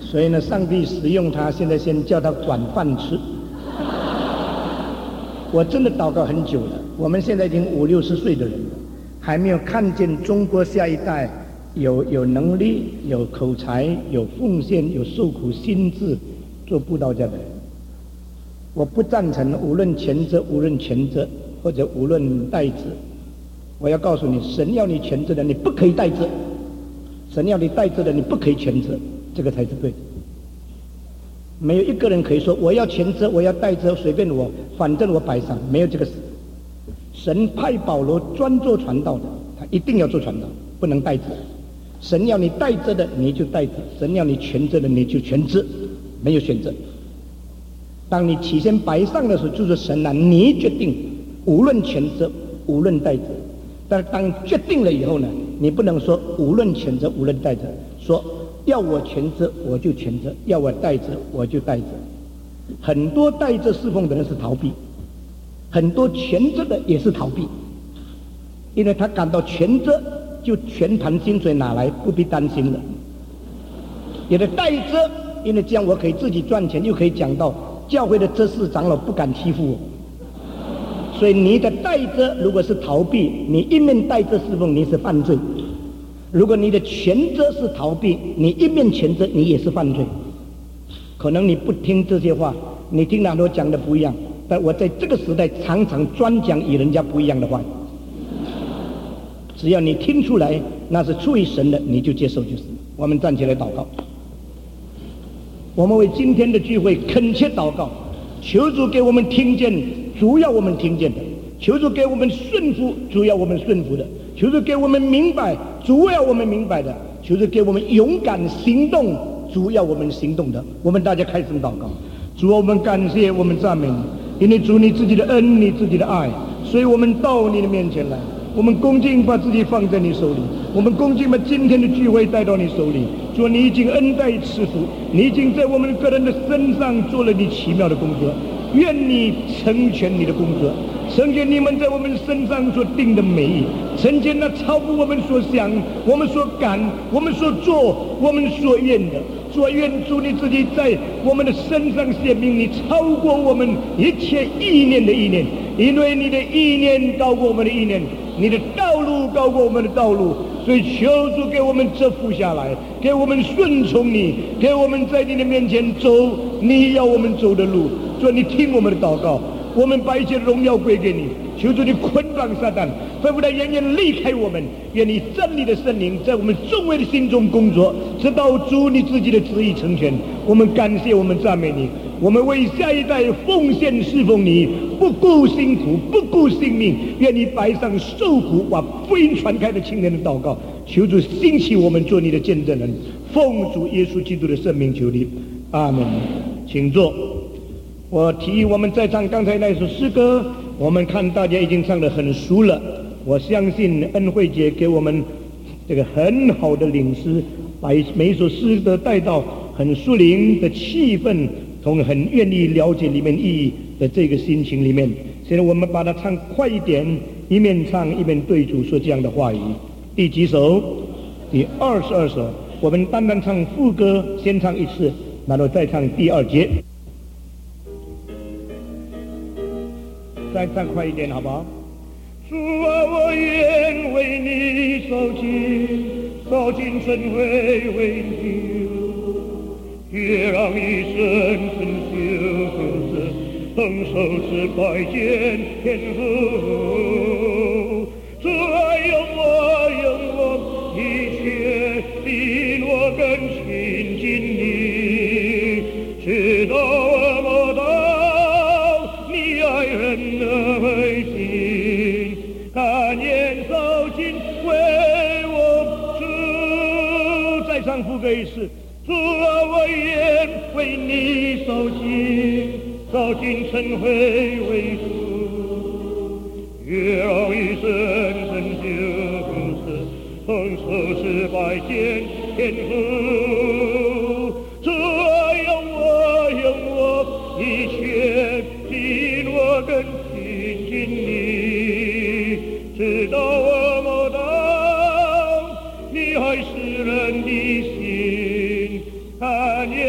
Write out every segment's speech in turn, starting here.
所以呢，上帝使用他，现在先叫他管饭吃。我真的祷告很久了，我们现在已经50、60岁的人了，还没有看见中国下一代有能力、有口才、有奉献、有受苦心志做布道家的人。我不赞成无论前者、无论前者，或者无论代者。我要告诉你，神要你全职的，你不可以代职；神要你代职的，你不可以全职，这个才是对的。没有一个人可以说我要全职，我要代职，随便我，反正我摆上，没有这个事。神派保罗专做传道的，他一定要做传道，不能代职。神要你代职的，你就代职；神要你全职的，你就全职，没有选择。当你起先摆上的时候，就是神啊，你决定，无论全职，无论代职。但是当决定了以后呢，你不能说无论全职，无论代职，说要我全职我就全职，要我代职我就代职。很多代职侍奉的人是逃避，很多全职的也是逃避，因为他感到全职就全盘薪水拿来，不必担心了。有的代职，因为这样我可以自己赚钱，又可以讲到教会的执事长老不敢欺负我。所以你的代职如果是逃避，你一面代职侍奉，你是犯罪；如果你的全职是逃避，你一面全职，你也是犯罪。可能你不听这些话，你听很多讲的不一样，但我在这个时代常常专讲与人家不一样的话。只要你听出来那是出于神的，你就接受就是。我们站起来祷告，我们为今天的聚会恳切祷告，求主给我们听见主要我们听见的，求主给我们顺服主要我们顺服的，求主给我们明白主要我们明白的，求主给我们勇敢行动主要我们行动的。我们大家开声祷告。主啊，我们感谢，我们赞美你，因为主你自己的恩，你自己的爱，所以我们到你的面前来，我们恭敬把自己放在你手里，我们恭敬把今天的聚会带到你手里。主啊，你已经恩待赐福，你已经在我们个人的身上做了你奇妙的工作，愿你成全你的工作，成全你们在我们身上所定的美意，成全那超乎我们所想、我们所感、我们所做、我们所愿的。主啊，愿主你自己在我们的身上显明你超过我们一切意念的意念，因为你的意念高过我们的意念，你的道路高过我们的道路，所以求主给我们折服下来，给我们顺从你，给我们在你的面前走你要我们走的路。主啊，你听我们的祷告，我们把一切荣耀归给你，求主你捆绑撒旦，吩咐他远远离开我们，愿你真理的圣灵在我们众位的心中工作，直到主你自己的旨意成全。我们感谢，我们赞美你，我们为下一代奉献侍奉你，不顾辛苦，不顾性命，愿你摆上受苦把福音传开的青年的祷告，求主兴起我们做你的见证人，奉主耶稣基督的圣名求你，阿门。请坐。我提议我们再唱刚才那首诗歌，我们看大家已经唱得很熟了，我相信恩惠姐给我们这个很好的领诗，把每一首诗歌带到很属灵的气氛，同很愿意了解里面意义的这个心情里面。现在我们把它唱快一点，一面唱一面对主说这样的话语。第几首？第22首。我们单单唱副歌，先唱一次，然后再唱第二节。再唱快一点好不好？主啊，我愿为你烧尽尘灰为你，也让一生成就横手持百剑天赋。主啊，用我一切令我更亲近你，直到我摸到你爱人的美景，看见烧尽为我主。再唱副歌一次。主啊，我愿为你烧尽尘灰为主，也让一生成就是横手持百剑天赋。主啊，用我一切令我更亲近你，直到我摸到你爱世人的心，看见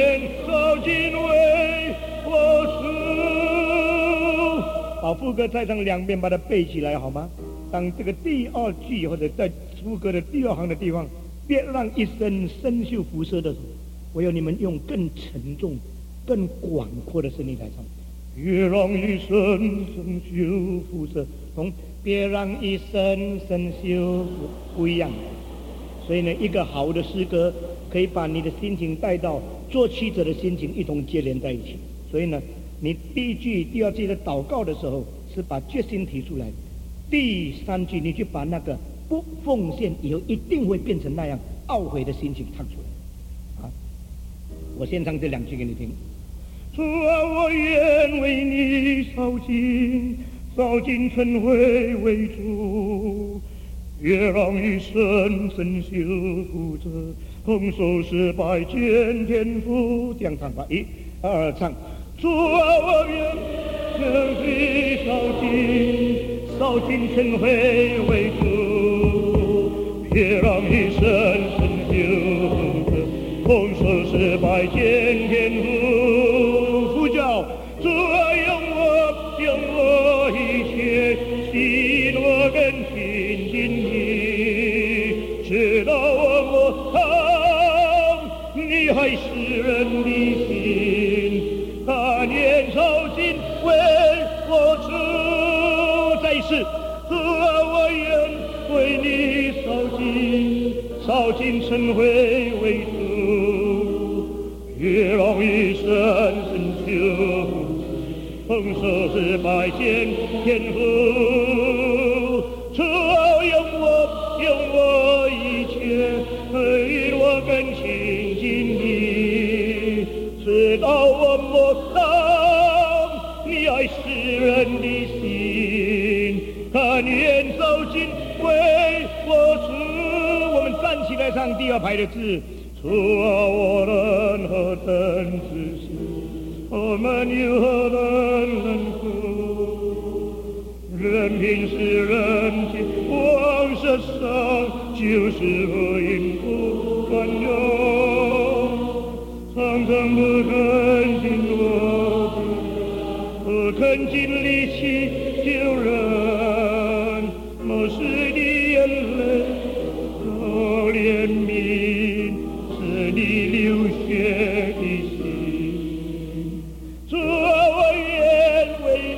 把副歌再唱两遍，把它背起来好吗？当这个第二句或者在副歌的第二行的地方，别让一身生锈辐射的时候，我要你们用更沉重、更广阔的声音来唱。别让一身生锈辐射，别让一身生锈不一样。所以呢，一个好的诗歌可以把你的心情带到作曲者的心情一同接连在一起。所以呢，你第一句、第二句的祷告的时候是把决心提出来，第三句你就把那个不奉献以后一定会变成那样懊悔的心情唱出来。啊，我先唱这两句给你听。主啊，我愿为你烧尽尘灰为主，别让一生生锈辐射，空手失败见天父。这样唱吧，一二唱。主啊，我愿为你烧尽尘灰为主，别让一生生锈辐射，空手失败见天父。呼叫主啊，用我一切喜乐跟亲近你，直到我好，你还是人的心，年少尽为我主。再一次，主啊，我愿为你烧尽尘灰为主，别让一生生锈风手失败见天父。主啊，用我一切为我更亲近你，直到我摸到你爱世人的心，他愿走进为我主。我们站起来唱第二排的字。主啊，我人何等自私，我们又何等冷酷，任凭世人间往世上就是福音不管用，常常不肯尽我的，不肯尽力去救人，漠视的眼泪多怜悯，是你流血的心。主啊，我愿为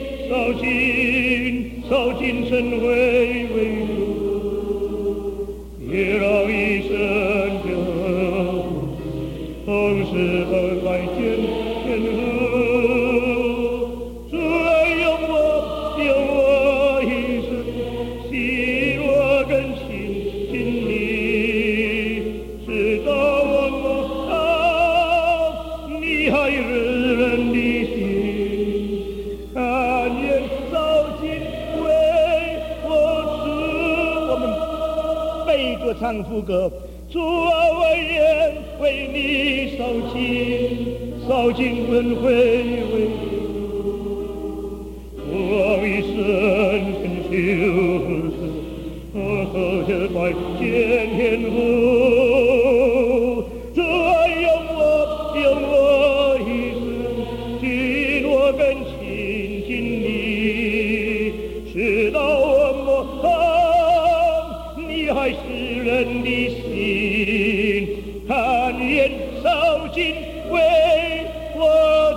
你烧尽尘灰为主，别让一生的同时和来见天父。主啊，用我一生喜乐跟亲近你，直到我摸到你还日人的心，但愿烧尽为我主。我们背着唱副歌。主啊，我愿为你烧尽轮回为主，不让一生生锈辐射，失败见天父。主啊，用我一生紧握跟亲近你，直到我摸到你还是人的心，但愿烧尽为我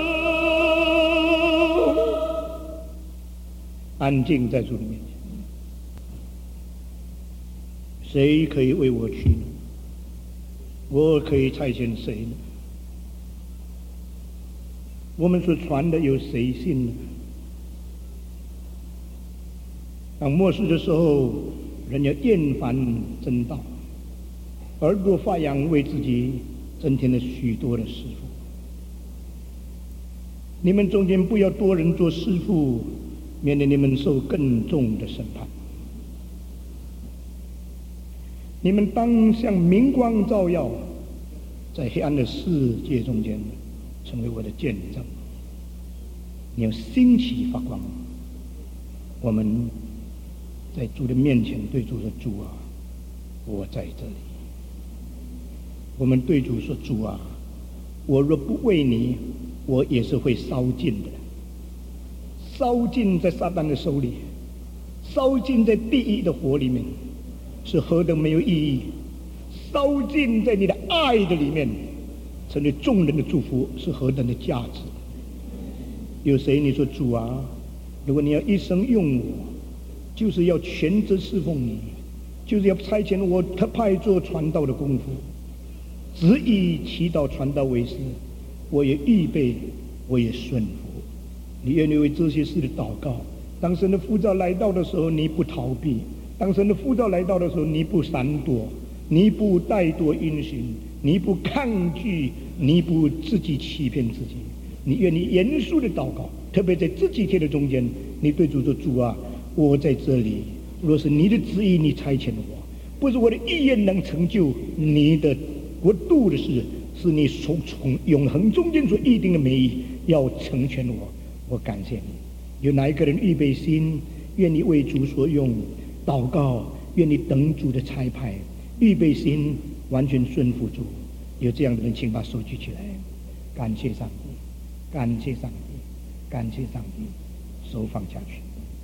主。安静在主的面前，谁可以为我去呢？我可以差遣谁呢？我们所传的有谁信呢？当末世的时候，人要厌烦真道，耳朵发痒，为自己增添了许多的师傅。你们中间不要多人做师傅，免得你们受更重的审判。你们当像明光照耀，在黑暗的世界中间成为我的见证。你要兴起发光。我们在主的面前对主说：主啊，我在这里。我们对主说：主啊，我若不为你，我也是会烧尽的。 烧尽在撒旦的手里，烧尽在地狱的火里面，是何等没有意义；烧尽在你的爱的里面，成为众人的祝福，是何等的价值。有谁你说主啊，如果你要一生用我，就是要全职侍奉你，就是要差遣我特派做传道的功夫，只以祈祷传道为事，我也预备，我也顺服。你愿意为这些事的祷告？当神的呼召来到的时候，你不逃避；当神的呼召来到的时候，你不闪躲，你不怠惰因循，你不抗拒，你不自己欺骗自己。你愿意严肃的祷告，特别在这几天的中间，你对主说：主啊，我在这里，若是你的旨意，你差遣我，不是我的意愿能成就你的国度的事，是你从永恒中间所预定的美意要成全我。我感谢你。有哪一个人预备心，愿意为主所用，祷告，愿意等主的差派，预备心，完全顺服主？有这样的人，请把手举起来。感谢上帝，感谢上帝，感谢上帝。手放下去。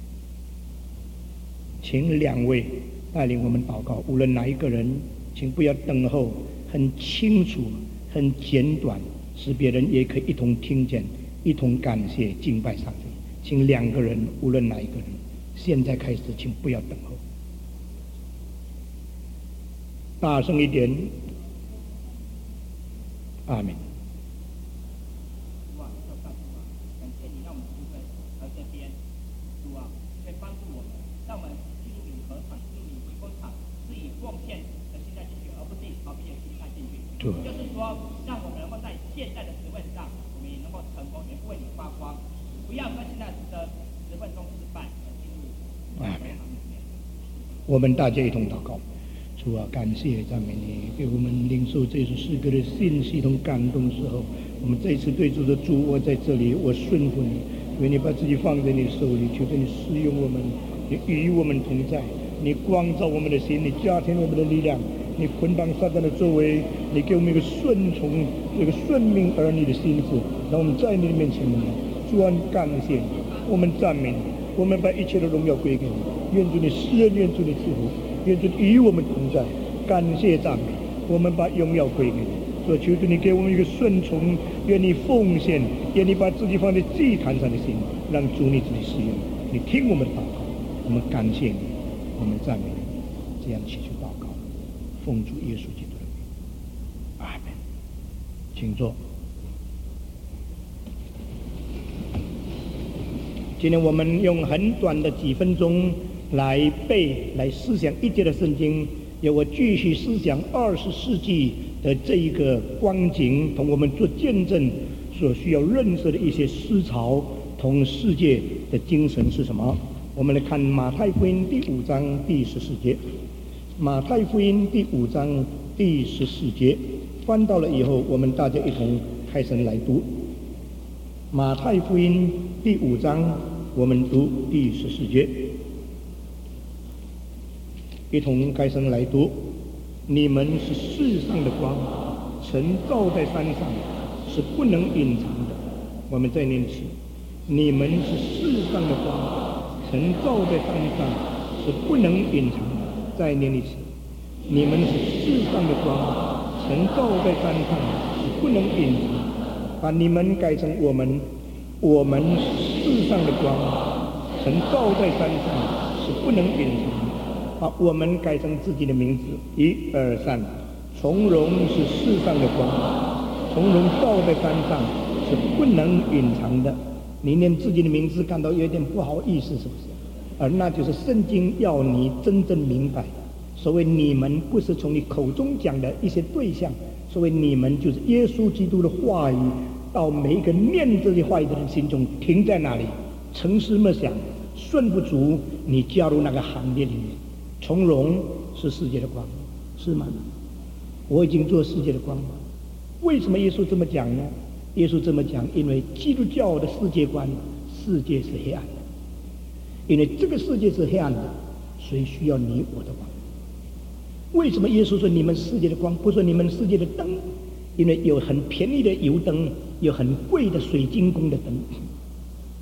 请两位带领我们祷告，无论哪一个人，请不要等候，很清楚，很简短，使别人也可以一同听见，一同感谢敬拜上帝。请两个人，无论哪一个人，现在开始，请不要等候。大声一点，阿门。 就是说，让我们能够在现在的职位上，我们也能够成功，也为你发光，不要在现在的职位中失败而进入。 我们大家一同祷告。主啊，感谢赞美你，给我们领受这首诗歌的信息同感动的时候，我们这一次对主的主，我在这里，我顺服你，因为你把自己放在你手里，求着你使用我们，你与我们同在，你光照我们的心，你加添我们的力量。你捆绑撒旦的作为，你给我们一个顺从、一个顺命儿女的心智，让我们在你的面前蒙恩。主啊，感谢你，我们赞美你，我们把一切的荣耀归给你。愿主你施恩，愿主你赐福，愿主与我们同在。感谢赞美，我们把荣耀归给你。所以求主你给我们一个顺从，愿你奉献，愿你把自己放在祭坛上的心，让主你自己使用。你听我们的祷告，我们感谢你，我们赞美你。这样祈求祷告。奉主耶稣基督的名，阿门。请坐。今天我们用很短的几分钟来思想一节的圣经，由我继续思想20世纪的这一个光景，同我们做见证所需要认识的一些思潮同世界的精神是什么。我们来看马太福音第5章第14节。马太福音第5章第14节，翻到了以后，我们大家一同开声来读。马太福音第5章，我们读第14节，一同开声来读。你们是世上的光，晨照在山上，是不能隐藏的。我们再念一次：你们是世上的光，晨照在山上，是不能隐藏的。再念一次：你们是世上的光，晨照在山上，是不能隐藏。把你们改成我们，我们是世上的光，晨照在山上，是不能隐藏。把我们改成自己的名字，1、2、3。从容是世上的光，从容照在山上，是不能隐藏的。你念自己的名字感到有点不好意思，是不是？而那就是圣经要你真正明白，所谓你们不是从你口中讲的一些对象，所谓你们就是耶稣基督的话语，到每一个念这些话语的人心中停在那里，诚实默想，顺不足，你加入那个行列里面。从容是世界的光，是吗？我已经做世界的光了。为什么耶稣这么讲呢？耶稣这么讲，因为基督教的世界观，世界是黑暗的。因为这个世界是黑暗的，所以需要你我的光。为什么耶稣说你们世界的光，不说你们世界的灯？因为有很便宜的油灯，有很贵的水晶宫的灯。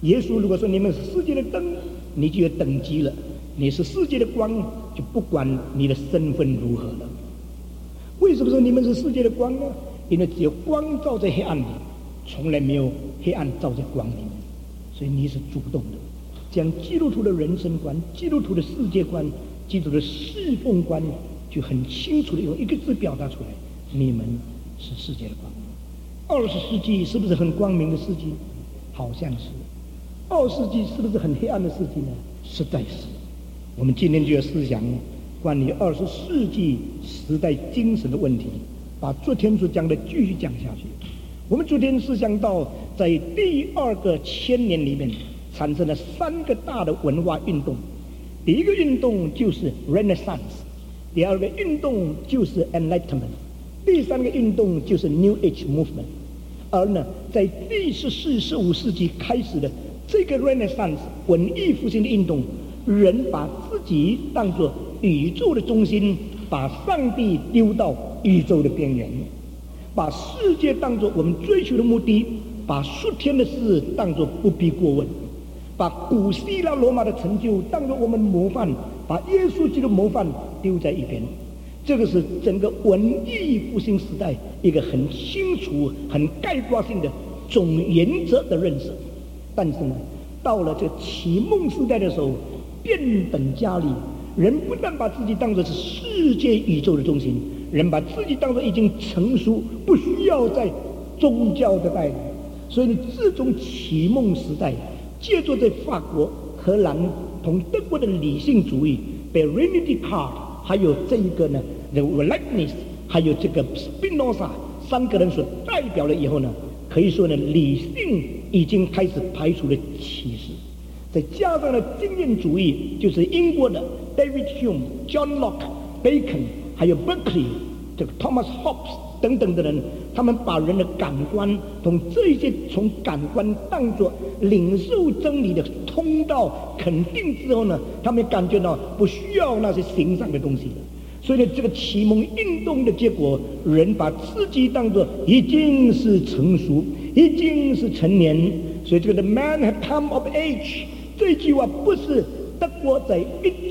耶稣如果说你们是世界的灯，你就有等级了；你是世界的光，就不管你的身份如何了。为什么说你们是世界的光呢？因为只有光照在黑暗里，从来没有黑暗照在光里面，所以你是主动的。这样基督徒的人生观、基督徒的世界观、基督徒的侍奉观，就很清楚的用一个字表达出来：你们是世界的光。20世纪是不是很光明的世纪？好像是。20世纪是不是很黑暗的世纪呢？实在是。我们今天就要思想关于20世纪时代精神的问题，把昨天所讲的继续讲下去。我们昨天思想到，在第2个千年里面产生了3个大的文化运动。第一个运动就是 Renaissance， 第二个运动就是 Enlightenment， 第3个运动就是 New Age Movement。而呢，在第14、15世纪开始的这个 Renaissance 文艺复兴的运动，人把自己当作宇宙的中心，把上帝丢到宇宙的边缘，把世界当作我们追求的目的，把属天的事当作不必过问，把古希腊罗马的成就当作我们模范，把耶稣基督的模范丢在一边。这个是整个文艺复兴时代一个很清楚、很概括性的总原则的认识。但是呢，到了这启蒙时代的时候，变本加厉，人不但把自己当作是世界宇宙的中心，人把自己当作已经成熟，不需要在宗教的带领。所以自从启蒙时代，借助在法国、荷兰同德国的理性主义，被 René Descartes 还有这一个呢 The Leibniz 还有这个 Spinoza 3个人所代表了以后呢，可以说呢，理性已经开始排除了歧视。再加上了经验主义，就是英国的 David Hume、John Locke、Bacon 还有 Berkeley 这个 Thomas Hobbes 等等的人，他们把人的感官同这些从感官当作领受真理的通道肯定之后呢，他们感觉到不需要那些形上的东西了。所以呢，这个启蒙运动的结果，人把自己当作已经是成熟，已经是成年。所以这个 The man had come of age 这句话不是德国在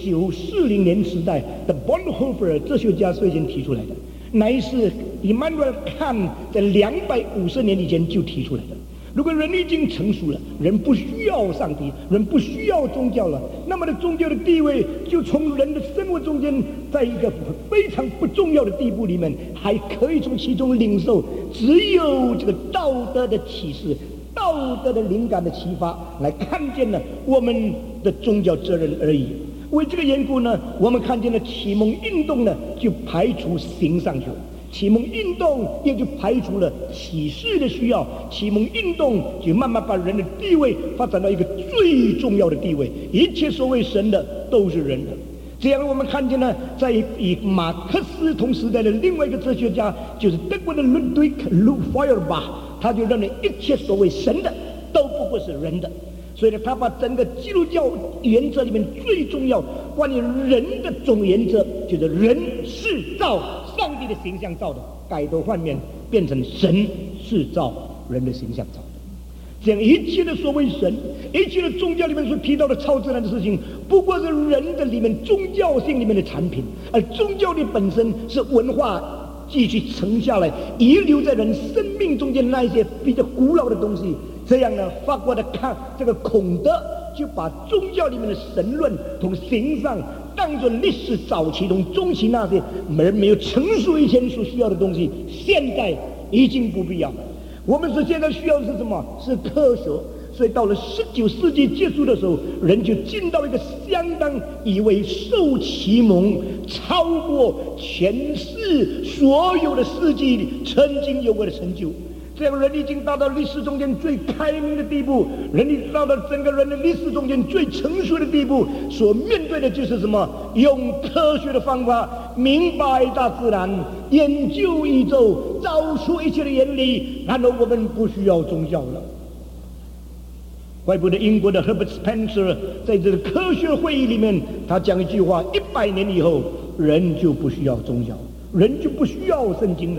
1940年时代的 Bonhoeffer 哲学家最先提出来的，乃是 Immanuel Kant 在250年以前就提出来的。如果人已经成熟了，人不需要上帝，人不需要宗教了，那么的宗教的地位就从人的生活中间，在一个非常不重要的地步里面，还可以从其中领受只有这个道德的启示、道德的灵感的启发，来看见了我们的宗教责任而已。为这个缘故呢，我们看见了启蒙运动呢，就排除形上去了。启蒙运动也就排除了启示的需要，启蒙运动就慢慢把人的地位发展到一个最重要的地位，一切所谓神的都是人的。这样我们看见呢，在以马克思同时代的另外一个哲学家，就是德国的Ludwig Feuerbach，他就认为一切所谓神的都不过是人的。所以呢，他把整个基督教原则里面最重要关于人的总原则，就是人是照上帝的形象造的，改头换面变成神是照人的形象造的。这样一切的所谓神，一切的宗教里面所提到的超自然的事情，不过是人的里面宗教性里面的产品，而宗教的本身是文化继续承下来遗留在人生命中间那一些比较古老的东西。这样呢，法国的这个孔德就把宗教里面的神论同形上当作历史早期同中期那些没有成熟以前所需要的东西，现在已经不必要了。我们现在需要的是什么？是科学。所以到了19世纪结束的时候，人就进到一个相当以为受启蒙超过全世所有的世纪里曾经有过的成就。这样人已经达到历史中间最开明的地步，人已经到了整个人的历史中间最成熟的地步，所面对的就是什么？用科学的方法明白大自然，研究宇宙，找出一切的原理，然后我们不需要宗教了。怪不得英国的 Herbert Spencer 在这个科学会议里面，他讲一句话：100年以后，人就不需要宗教，人就不需要圣经了。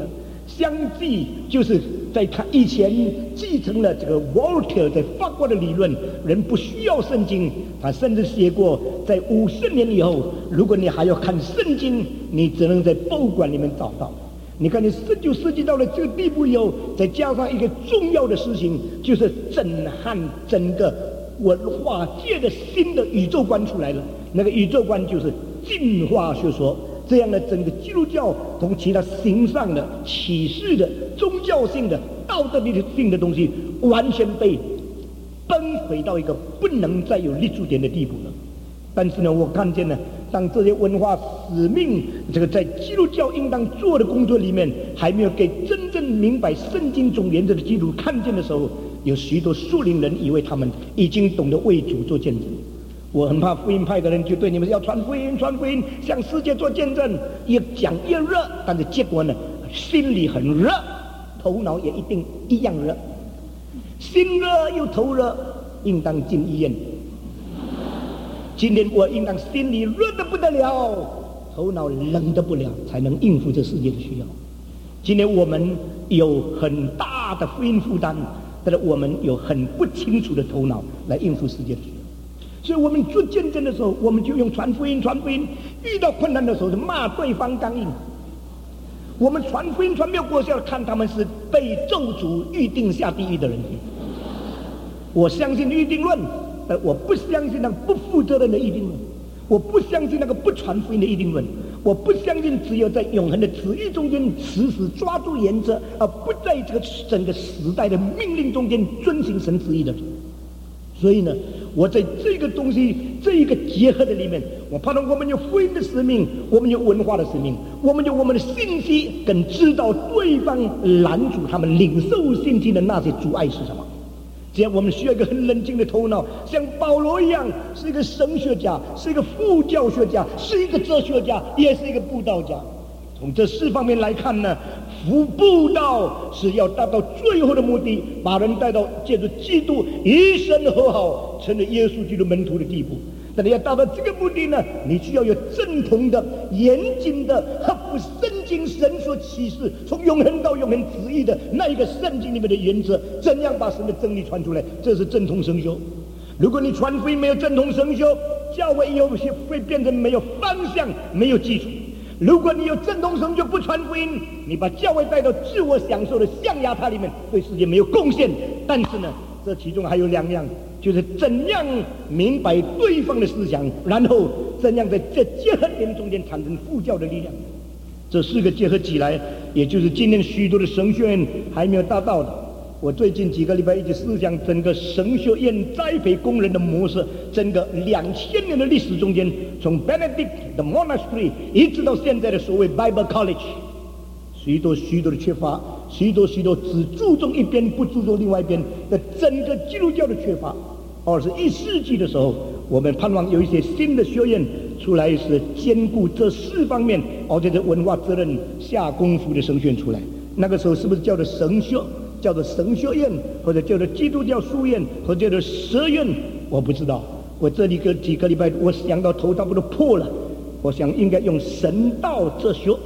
相继就是在他以前继承了这个 Voltaire 在法国的理论，人不需要圣经。他甚至写过，在50年以后，如果你还要看圣经，你只能在博物馆里面找到。你看，你19世纪到了这个地步以后，再加上一个重要的事情，就是震撼整个文化界的新的宇宙观出来了。那个宇宙观就是进化学说。这样的整个基督教同其他形上的、启示的、宗教性的、道德性的东西，完全被崩毁到一个不能再有立足点的地步了。但是呢，我看见呢，当这些文化使命这个在基督教应当做的工作里面，还没有给真正明白圣经总原则的基督徒看见的时候，有许多属灵人以为他们已经懂得为主做见证。我很怕福音派的人就对你们要传福音，传福音，向世界做见证，越讲越热，但是结果呢，心里很热，头脑也一定一样热，心热又头热，应当进医院。今天我应当心里热得不得了，头脑冷得不了，才能应付这世界的需要。今天我们有很大的福音负担，但是我们有很不清楚的头脑来应付世界的需要。所以我们做见证的时候，我们就用传福音，传福音。遇到困难的时候，就骂对方刚硬。我们传福音传没有果效，看他们是被咒诅预定下地狱的人。我相信预定论，我不相信那个不负责任的预定论。我不相信那个不传福音的预定论。我不相信只有在永恒的旨意中间死死抓住原则，而不在这个整个时代的命令中间遵行神旨意的人。所以呢，我在这个东西这一个结合的里面，我盼望我们有福音的使命，我们有文化的使命，我们有我们的信息，跟知道对方拦阻他们领受信息的那些阻碍是什么。这样我们需要一个很冷静的头脑，像保罗一样，是一个神学家，是一个副教学家，是一个哲学家，也是一个布道家。从这4方面来看呢，布道是要达到最后的目的，把人带到借着基督与神和好，成为耶稣基督门徒的地步。但是要达到这个目的呢，你需要有正统的、严谨的、合乎圣经神所启示、从永恒到永恒旨意的那一个圣经里面的原则，怎样把神的真理传出来，这是正统神修。如果你传福音没有正统神修，教会以后会变成没有方向、没有基础。如果你有正统神修不传福音，你把教会带到自我享受的象牙塔里面，对世界没有贡献。但是呢，这其中还有2样，就是怎样明白对方的思想，然后怎样在这结合点中间产生副教的力量。这4个结合起来，也就是今天许多的神学院还没有达到的。我最近几个礼拜一直思想整个神学院栽培工人的模式，整个2000年的历史中间，从 Benedict 的 Monastery 一直到现在的所谓 Bible College， 许多的缺乏，许多只注重一边不注重另外一边的整个基督教的缺乏。21世纪的时候，我们盼望有一些新的学院出来，是兼顾这4方面，而且这文化责任下功夫的神学院出来。那个时候是不是叫做神学？叫做神学院，或者叫做基督教书院，或者叫做蛇院，我不知道。我这里几个礼拜，我想到头差不多破了。我想应该用神道哲学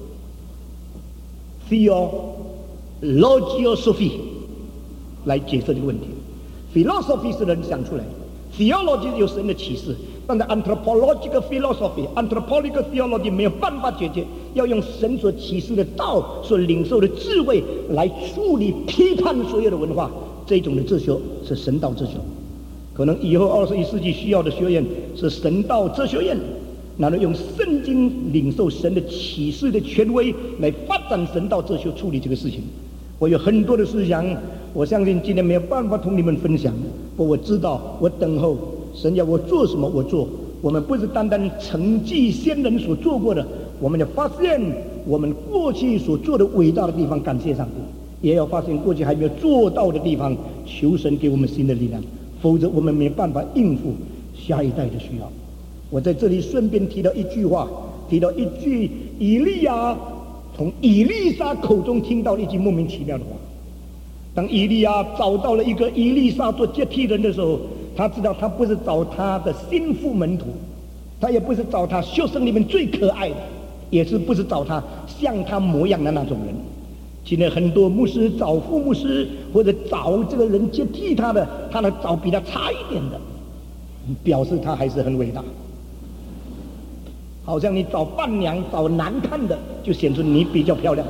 （theology 来解释这个问题。philosophy 是人想出来的 ，theology 有神的启示，但是 anthropological philosophy、anthropological theology 没有办法解决，要用神所启示的道所领受的智慧来处理批判所有的文化，这种的哲学是神道哲学。可能以后21世纪需要的学院是神道哲学院，然后用圣经领受神的启示的权威来发展神道哲学处理这个事情。我有很多的思想，我相信今天没有办法同你们分享，不过我知道，我等候神要我做什么我做。我们不是单单承继先人所做过的，我们要发现我们过去所做的伟大的地方，感谢上帝，也要发现过去还没有做到的地方，求神给我们新的力量，否则我们没办法应付下一代的需要。我在这里顺便提到一句话，提到一句以利亚从以利沙口中听到一句莫名其妙的话。当以利亚找到了一个以利沙做接替人的时候，他知道他不是找他的心腹门徒，他也不是找他学生里面最可爱的，也是不是找他像他模样的那种人。 今天很多牧师找副牧师，或者找这个人接替他的，他能找比他差一点的，表示他还是很伟大。好像你找伴娘找难看的，就显出你比较漂亮。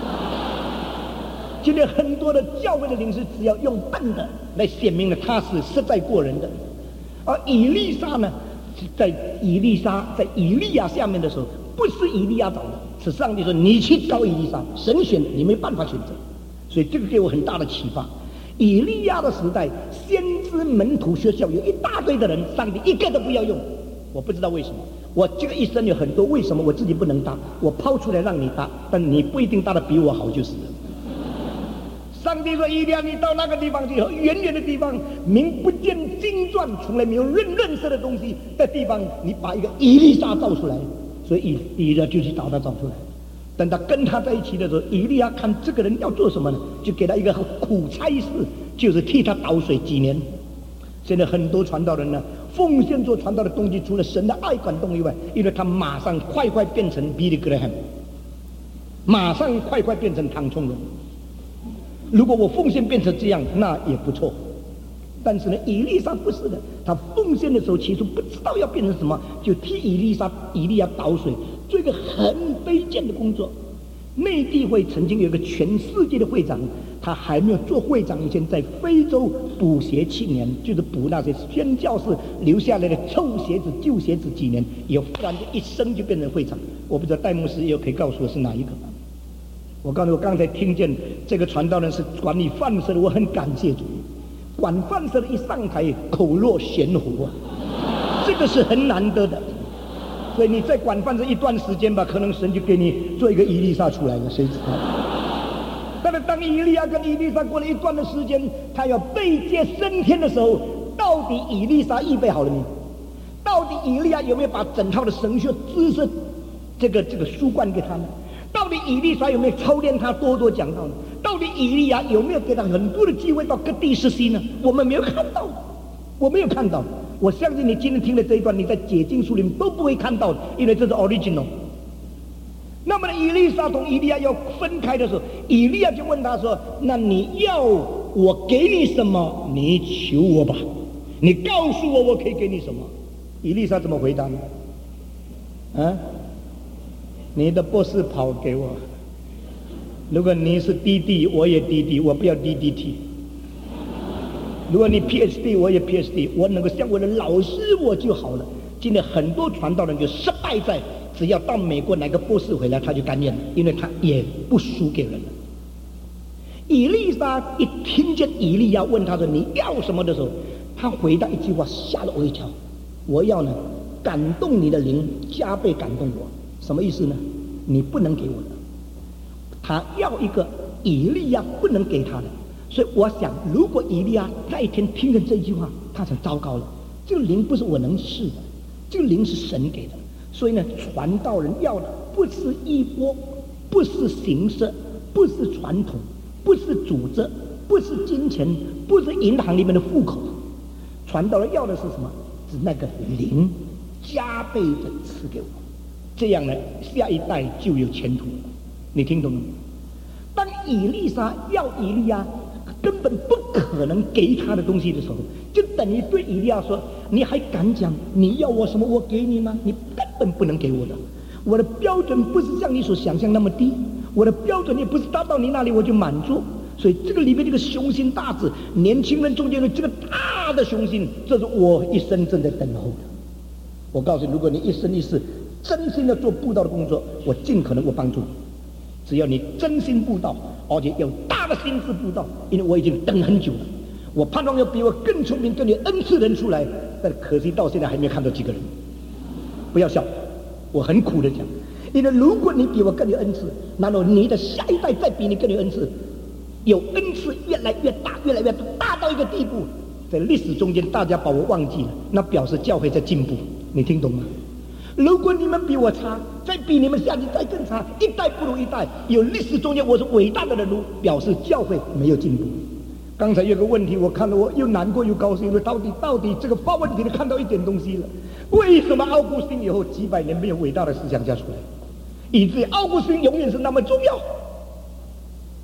今天很多的教会的领袖，只要用笨的来显明了他是实在过人的。而以利沙呢，在以利亚下面的时候，不是以利亚找的，是上帝说你去找以利沙，神选的，你没办法选择。所以这个给我很大的启发。以利亚的时代，先知门徒学校有一大堆的人，上帝一个都不要用。我不知道为什么，我这个一生有很多为什么我自己不能搭，我抛出来让你搭，但你不一定搭得比我好就是了。上帝说：“以利亚，你到那个地方去，远远的地方，名不见经传，从来没有认识的东西的地方，你把一个以利沙造出来。”所以以利亚就去找他找出来。等他跟他在一起的时候，以利亚看这个人要做什么呢？就给他一个苦差事，就是替他倒水几年。现在很多传道人呢，奉献做传道的动机，除了神的爱感动以外，因为他马上快变成 Billy Graham， 马上快变成唐崇荣。如果我奉献变成这样，那也不错。但是呢，以利沙不是的，他奉献的时候起初不知道要变成什么，就替以利亚倒水，做一个很卑贱的工作。内地会曾经有一个全世界的会长，他还没有做会长以前，在非洲补鞋7年，就是补那些宣教士留下来的臭鞋子、旧鞋子几年，以后忽然一生就变成会长。我不知道戴牧师也可以告诉我是哪一个。我告诉我刚才听见这个传道人是管理饭社的，我很感谢主。管饭社的一上台口若悬河啊，这个是很难得的。所以你在管饭社一段时间吧，可能神就给你做一个以利沙出来了，谁知道？但是当以利亚跟以利沙过了一段的时间，他要被接升天的时候，到底以利沙预备好了没有？到底以利亚有没有把整套的神学知识这个书灌给他呢？到底以利沙有没有操练他多讲道呢？到底以利亚有没有给他很多的机会到各地实习呢？我们没有看到，我没有看到。我相信你今天听的这一段，你在解经书里面都不会看到的，因为这是 original。那么呢，以利沙同以利亚要分开的时候，以利亚就问他说：“那你要我给你什么？你求我吧，你告诉我，我可以给你什么？”以利沙怎么回答呢？啊？你的博士跑给我，如果你是DD，我也DD，我不要 DDT。如果你 PhD， 我也 PhD， 我能够像我的老师我就好了。今天很多传道人就失败在，只要到美国哪个博士回来，他就甘愿了，因为他也不输给人了。以利沙一听见以利亚问他说你要什么的时候，他回答一句话吓了我一跳：我要呢感动你的灵，加倍感动我。什么意思呢？你不能给我的，他要一个以利亚不能给他的。所以我想，如果以利亚那一天听了这句话，他才糟糕了。这个灵不是我能试的，这个灵是神给的。所以呢，传道人要的不是衣钵，不是形式，不是传统，不是组织，不是金钱，不是银行里面的户口。传道人要的是什么？是那个灵，加倍的赐给我。这样呢，下一代就有前途了。你听懂了吗？当以利沙要以利亚根本不可能给他的东西的时候，就等于对以利亚说：你还敢讲你要我什么我给你吗？你根本不能给我的。我的标准不是像你所想象那么低，我的标准也不是达到你那里我就满足。所以这个里面这个雄心大志，年轻人中间的这个大的雄心，这是我一生正在等候的。我告诉你，如果你一生一世真心的做布道的工作，我尽可能我帮助你。只要你真心布道，而且有大的心思布道，因为我已经等很久了。我盼望有比我更聪明、更有恩赐的人出来，但可惜到现在还没有看到几个人。不要笑，我很苦的讲，因为如果你比我更有恩赐，然后你的下一代再比你更有恩赐，有恩赐越来越大，越来越大到一个地步，在历史中间大家把我忘记了，那表示教会在进步。你听懂吗？如果你们比我差，再比你们下去再更差，一代不如一代，有历史中间我是伟大的人物，表示教会没有进步。刚才有个问题，我看了我又难过又高兴，因为到底这个发问题的看到一点东西了。为什么奥古斯丁以后几百年没有伟大的思想家出来，以至于奥古斯丁永远是那么重要？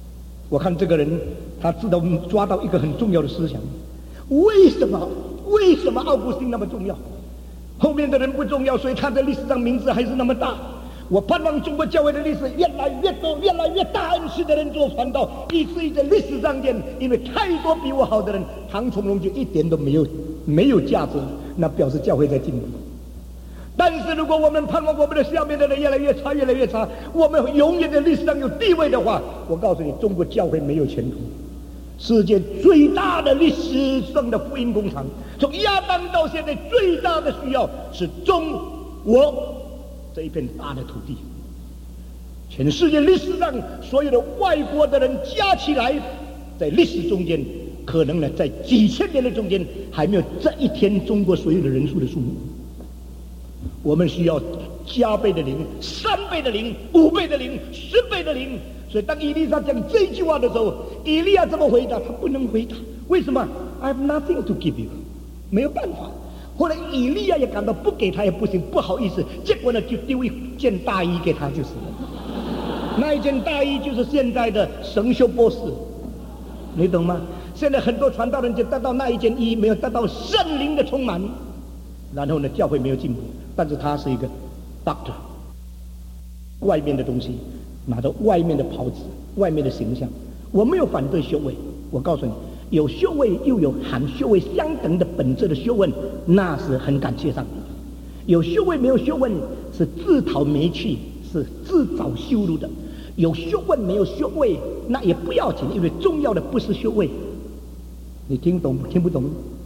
我看这个人，他知道抓到一个很重要的思想：为什么奥古斯丁那么重要？后面的人不重要，所以他在历史上名字还是那么大。我盼望中国教会的历史越来越多、越来越大恩师的人做传道，以至于在历史上面，因为太多比我好的人，唐崇荣就一点都没有价值，那表示教会在进步。但是如果我们盼望我们的下面的人越来越差、越来越差，我们永远在历史上有地位的话，我告诉你，中国教会没有前途。世界最大的历史上的福音工厂，从亚当到现在最大的需要是中国这一片大的土地。全世界历史上所有的外国的人加起来，在历史中间，可能呢在几千年的中间，还没有这一天中国所有的人数的数目。我们需要加倍的灵、3倍的灵、5倍的灵、10倍的灵。所以当以利沙讲这句话的时候，以利亚怎么回答？他不能回答，为什么 ？I have nothing to give you， 没有办法。后来以利亚也感到不给他也不行，不好意思，结果呢就丢一件大衣给他就是了。那一件大衣就是现在的神修博士，你懂吗？现在很多传道人就得到那一件衣，没有得到圣灵的充满，然后呢教会没有进步。但是他是一个 doctor， 外面的东西拿着外面的袍子、外面的形象。我没有反对修为，我告诉你，有修为又有含修为相等的本质的修问，那是很感谢上帝。有修为没有修问是自讨没趣，是自找羞辱的。有修问没有修为那也不要紧，因为重要的不是修为。你听懂听不懂？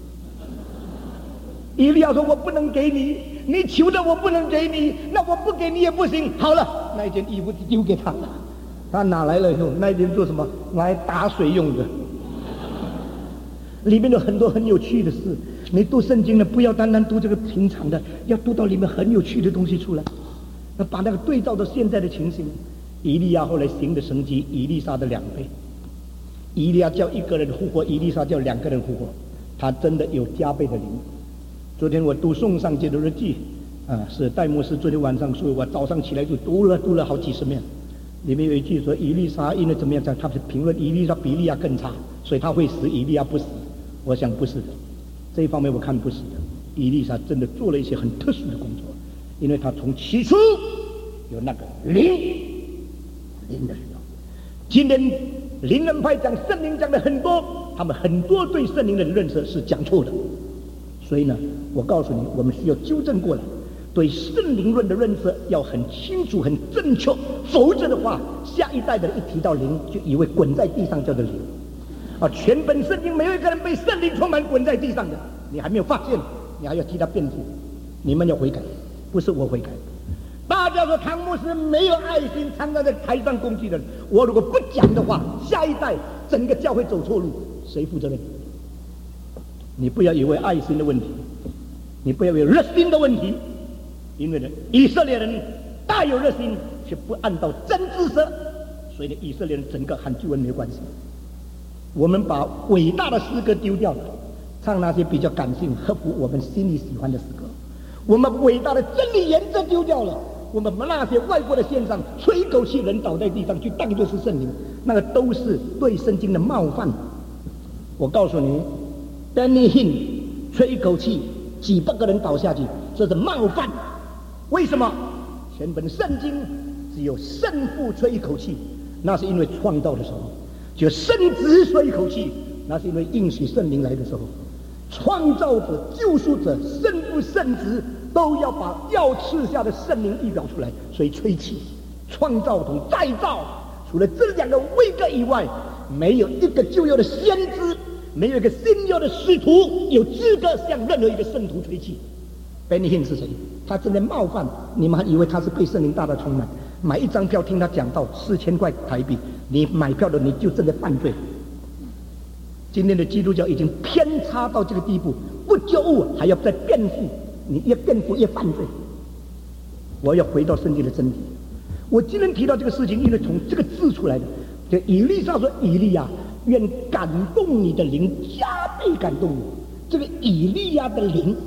以利亚说：“我不能给你，你求的我不能给你，那我不给你也不行。”好了，那一件衣服丢给他，他拿来了以后，那一件做什么？来打水用的。里面有很多很有趣的事。你读圣经呢，不要单单读这个平常的，要读到里面很有趣的东西出来。那把那个对照到现在的情形，以利亚后来行的神迹，以利沙的2倍。以利亚叫1个人复活，以利沙叫2个人复活，他真的有加倍的灵。昨天我读宋尚节的日记，是戴牧师昨天晚上说，我早上起来就读了好几十遍。里面有一句说，以利沙因为怎么样，他是评论以利沙比利亚更差，所以他会死，以利亚不死。我想不是的，这一方面我看不是的。以利沙真的做了一些很特殊的工作，因为他从起初有那个灵的需要。今天灵恩派讲圣灵讲的很多，他们很多对圣灵的认识是讲错的。所以呢，我告诉你，我们需要纠正过来，对圣灵论的认识要很清楚、很正确，否则的话，下一代的人一提到灵，就以为滚在地上叫做灵。全本圣经没有一个人被圣灵充满滚在地上的，你还没有发现，你还要替他辩护，你们要悔改，不是我悔改。大家说唐牧师没有爱心，常常在台上攻击人，我如果不讲的话，下一代整个教会走错路，谁负责任？你不要以为爱心的问题，你不要以为热心的问题，因为呢，以色列人大有热心，却不按照真知识，所以呢，以色列人整个和救恩没有关系。我们把伟大的诗歌丢掉了，唱那些比较感性、合乎我们心里喜欢的诗歌。我们伟大的真理原则丢掉了，我们那些外国的献上，吹一口气人倒在地上，就当作是圣灵，那个都是对圣经的冒犯。我告诉你。Benny Hinn 吹一口气，几百个人倒下去，这是冒犯。为什么？全本圣经只有圣父吹一口气，那是因为创造的时候；就圣子吹一口气，那是因为应许圣灵来的时候。创造者、救赎者、圣父、圣子都要把要赐下的圣灵预表出来，所以吹气。创造同再造，除了这2个位格以外，没有一个旧有的先知。没有一个新有的使徒有资格向任何一个圣徒吹气。Benny Hinn 是谁？他正在冒犯你们，还以为他是被圣灵大大充满。买1张票听他讲道，4000块台币，你买票的你就正在犯罪。今天的基督教已经偏差到这个地步，不救物还要再辩护，你越辩护越犯罪。我要回到圣经的真理。我今天提到这个事情，因为从这个字出来的，就以利沙说：“以利亚。”愿感动你的灵加倍感动你。这个以利亚的灵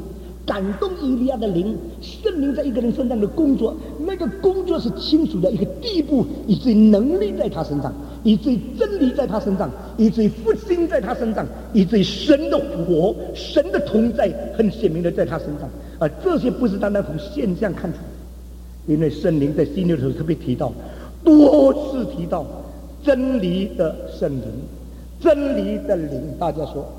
感动以利亚的灵，圣灵在一个人身上的工作，那个工作是清楚的一个地步，以至于能力在他身上，以至于真理在他身上，以至于复兴在他身上，以至于神的活、神的同在很显明的在他身上。而这些不是单单从现象看出来，因为圣灵在新约的时候特别提到，多次提到真理的圣灵，真理的灵。大家说，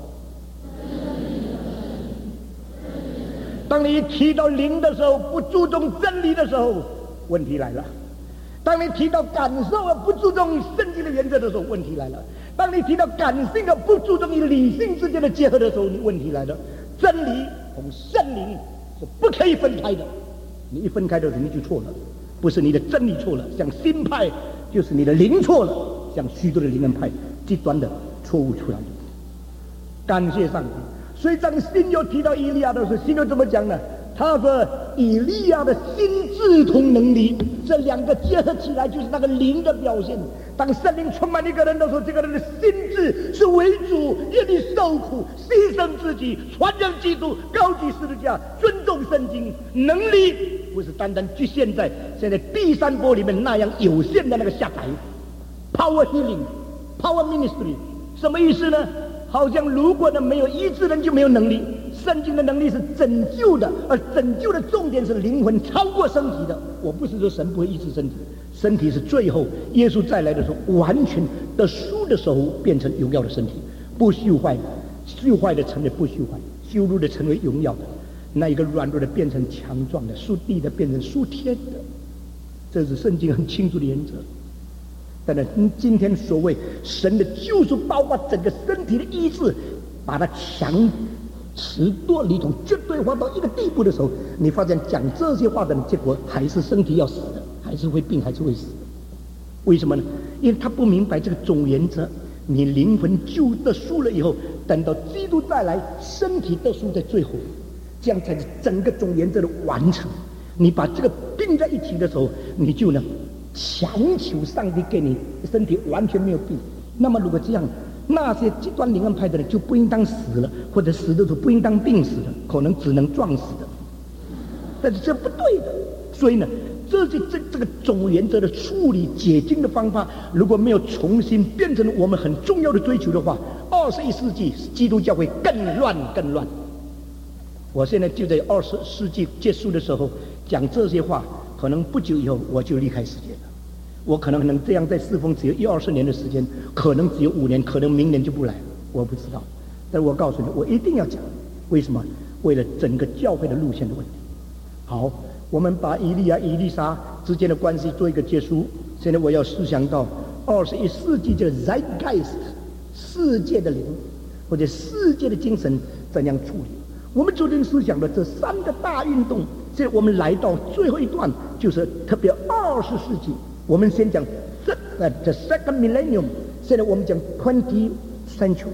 当你提到灵的时候，不注重真理的时候，问题来了；当你提到感受而不注重圣经的原则的时候，问题来了；当你提到感性而不注重与理性之间的结合的时候，问题来了。真理同圣灵是不可以分开的，你一分开的时候你就错了，不是你的真理错了，像新派就是你的灵错了，像许多的灵恩派极端的错误出来了。感谢上帝。所以当新约提到以利亚的时候，新约怎么讲呢？他说以利亚的心智同能力，这两个结合起来就是那个灵的表现。当圣灵充满一个人的时候，这个人的心智是为主，愿意受苦，牺牲自己，传扬基督，高举十字架，尊重圣经。能力不是单单局限在现在第三波里面那样有限的那个下载 power healing power ministry。 什么意思呢？好像如果呢没有医治人就没有能力。圣经的能力是拯救的，而拯救的重点是灵魂超过身体的。我不是说神不会医治身体，身体是最后耶稣再来的时候完全的输的时候变成荣耀的身体，不朽坏的，朽坏的成为不朽坏，羞辱的成为荣耀的，那一个软弱的变成强壮的，属地的变成属天的，这是圣经很清楚的原则。但是今天所谓神的救赎，包括整个身体的医治，把它强词夺理从绝对化到一个地步的时候，你发现讲这些话的人，结果还是身体要死的，还是会病，还是会死的。为什么呢？因为他不明白这个总原则。你灵魂救得赎了以后，等到基督再来，身体得赎在最后，这样才是整个总原则的完成。你把这个并在一起的时候，你就能强求上帝给你身体完全没有病。那么如果这样，那些极端灵恩派的人就不应当死了，或者死的时候不应当病死的，可能只能撞死的。但是这不对的。所以呢，这个总原则的处理解经的方法，如果没有重新变成我们很重要的追求的话，21世纪基督教会更乱更乱。我现在就在20世纪结束的时候讲这些话，可能不久以后我就离开世界了。我可能这样在侍奉只有20年的时间，可能只有5年，可能明年就不来了，我不知道。但我告诉你，我一定要讲。为什么？为了整个教会的路线的问题。好，我们把以利亚、以利沙之间的关系做一个结束。现在我要思想到21世纪这个 Zeitgeist 世界的灵，或者世界的精神怎样处理。我们昨天思想的这3个大运动，现在我们来到最后一段，就是特别20世纪。我们先讲the second millennium， 现在我们讲 20th century。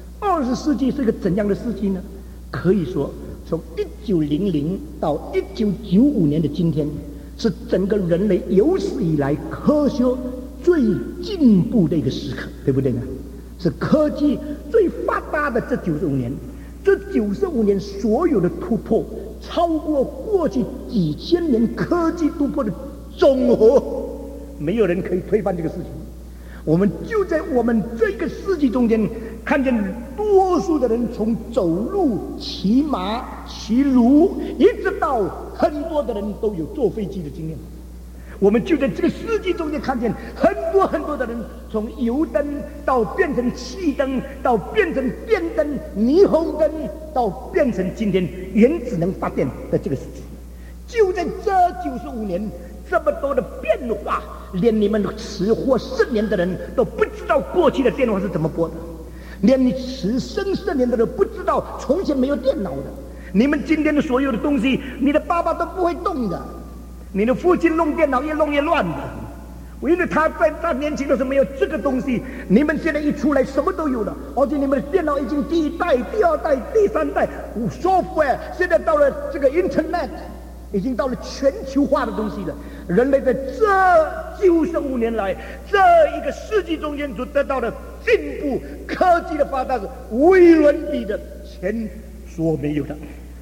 20世纪是一个怎样的世纪呢？可以说从1900到1995年的今天，是整个人类有史以来科学最进步的一个时刻，对不对呢？是科技最发达的这95年。这95年所有的突破，超过过去几千年科技突破的总和，没有人可以推翻这个事情。我们就在我们这个世纪中间，看见多数的人从走路、骑马、骑驴，一直到很多的人都有坐飞机的经验。我们就在这个世纪中间看见很多的人，从油灯到变成气灯，到变成电灯、霓虹灯，到变成今天原子能发电的这个事情。就在这95年，这么多的变化，连你们持活10年的人都不知道过去的电话是怎么拨的，连你持生10年的人都不知道从前没有电脑的。你们今天的所有的东西，你的爸爸都不会动的。你的父亲弄电脑越弄越乱的，因为他在他年轻的时候没有这个东西。你们现在一出来什么都有了，而且你们的电脑已经第1代、第2代、第3代 software， 现在到了这个 internet， 已经到了全球化的东西了。人类在这95年来这一个世纪中间所得到的进步，科技的发达是无与伦比的，前所没有的。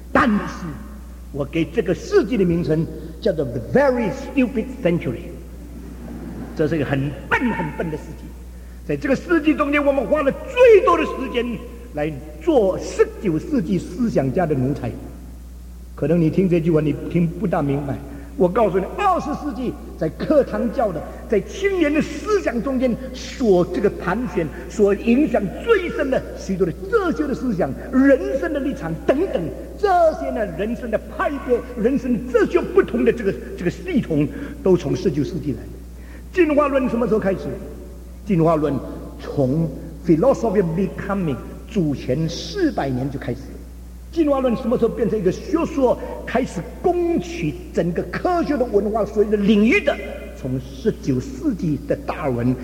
但是我给这个世纪的名称叫做 The Very Stupid Century， 这是一个很笨的世纪。在这个世纪中间，我们花了最多的时间来做19世纪思想家的奴才。可能你听这句话你听不大明白，我告诉你，20世纪在课堂教的，在青年的思想中间所这个盘旋、所影响最深的许多的哲学的思想、人生的立场等等，这些呢，人生的派别、人生哲学不同的这个系统，都从19世纪来的。进化论什么时候开始？进化论从 philosophy of becoming 主前400年就开始了。进化论什么时候变成一个学说，开始攻取整个科学的文化所有的领域的？从19世纪的达尔文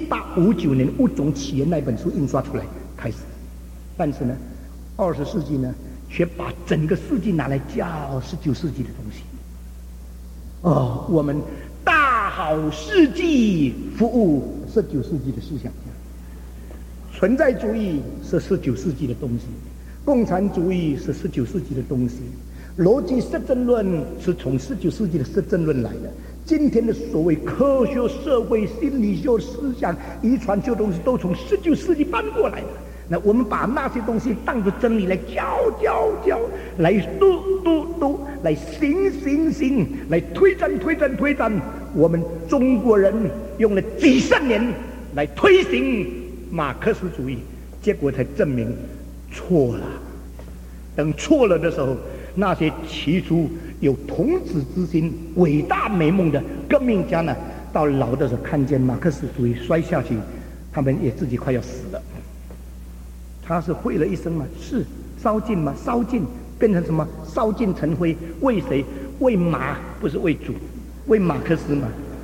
1859年《物种起源》那本书印刷出来开始。但是呢，20世纪呢，却把整个世纪拿来教19世纪的东西。我们大好世纪服务19世纪的思想家。存在主义是19世纪的东西，共产主义是19世纪的东西，逻辑实证论是从19世纪的实证论来的。今天的所谓科学、社会、心理学、思想、遗传学东西，都从19世纪搬过来的。那我们把那些东西当作真理来教，来读，来行，来推展。我们中国人用了几十年来推行马克思主义，结果才证明错了。等错了的时候，那些起初有童子之心、伟大美梦的革命家呢，到老的时候看见马克思主义摔下去，他们也自己快要死了。他是毁了一生吗？是。烧尽吗？烧尽，变成什么？烧尽成灰。为谁？为马，不是为主，为马克思嘛。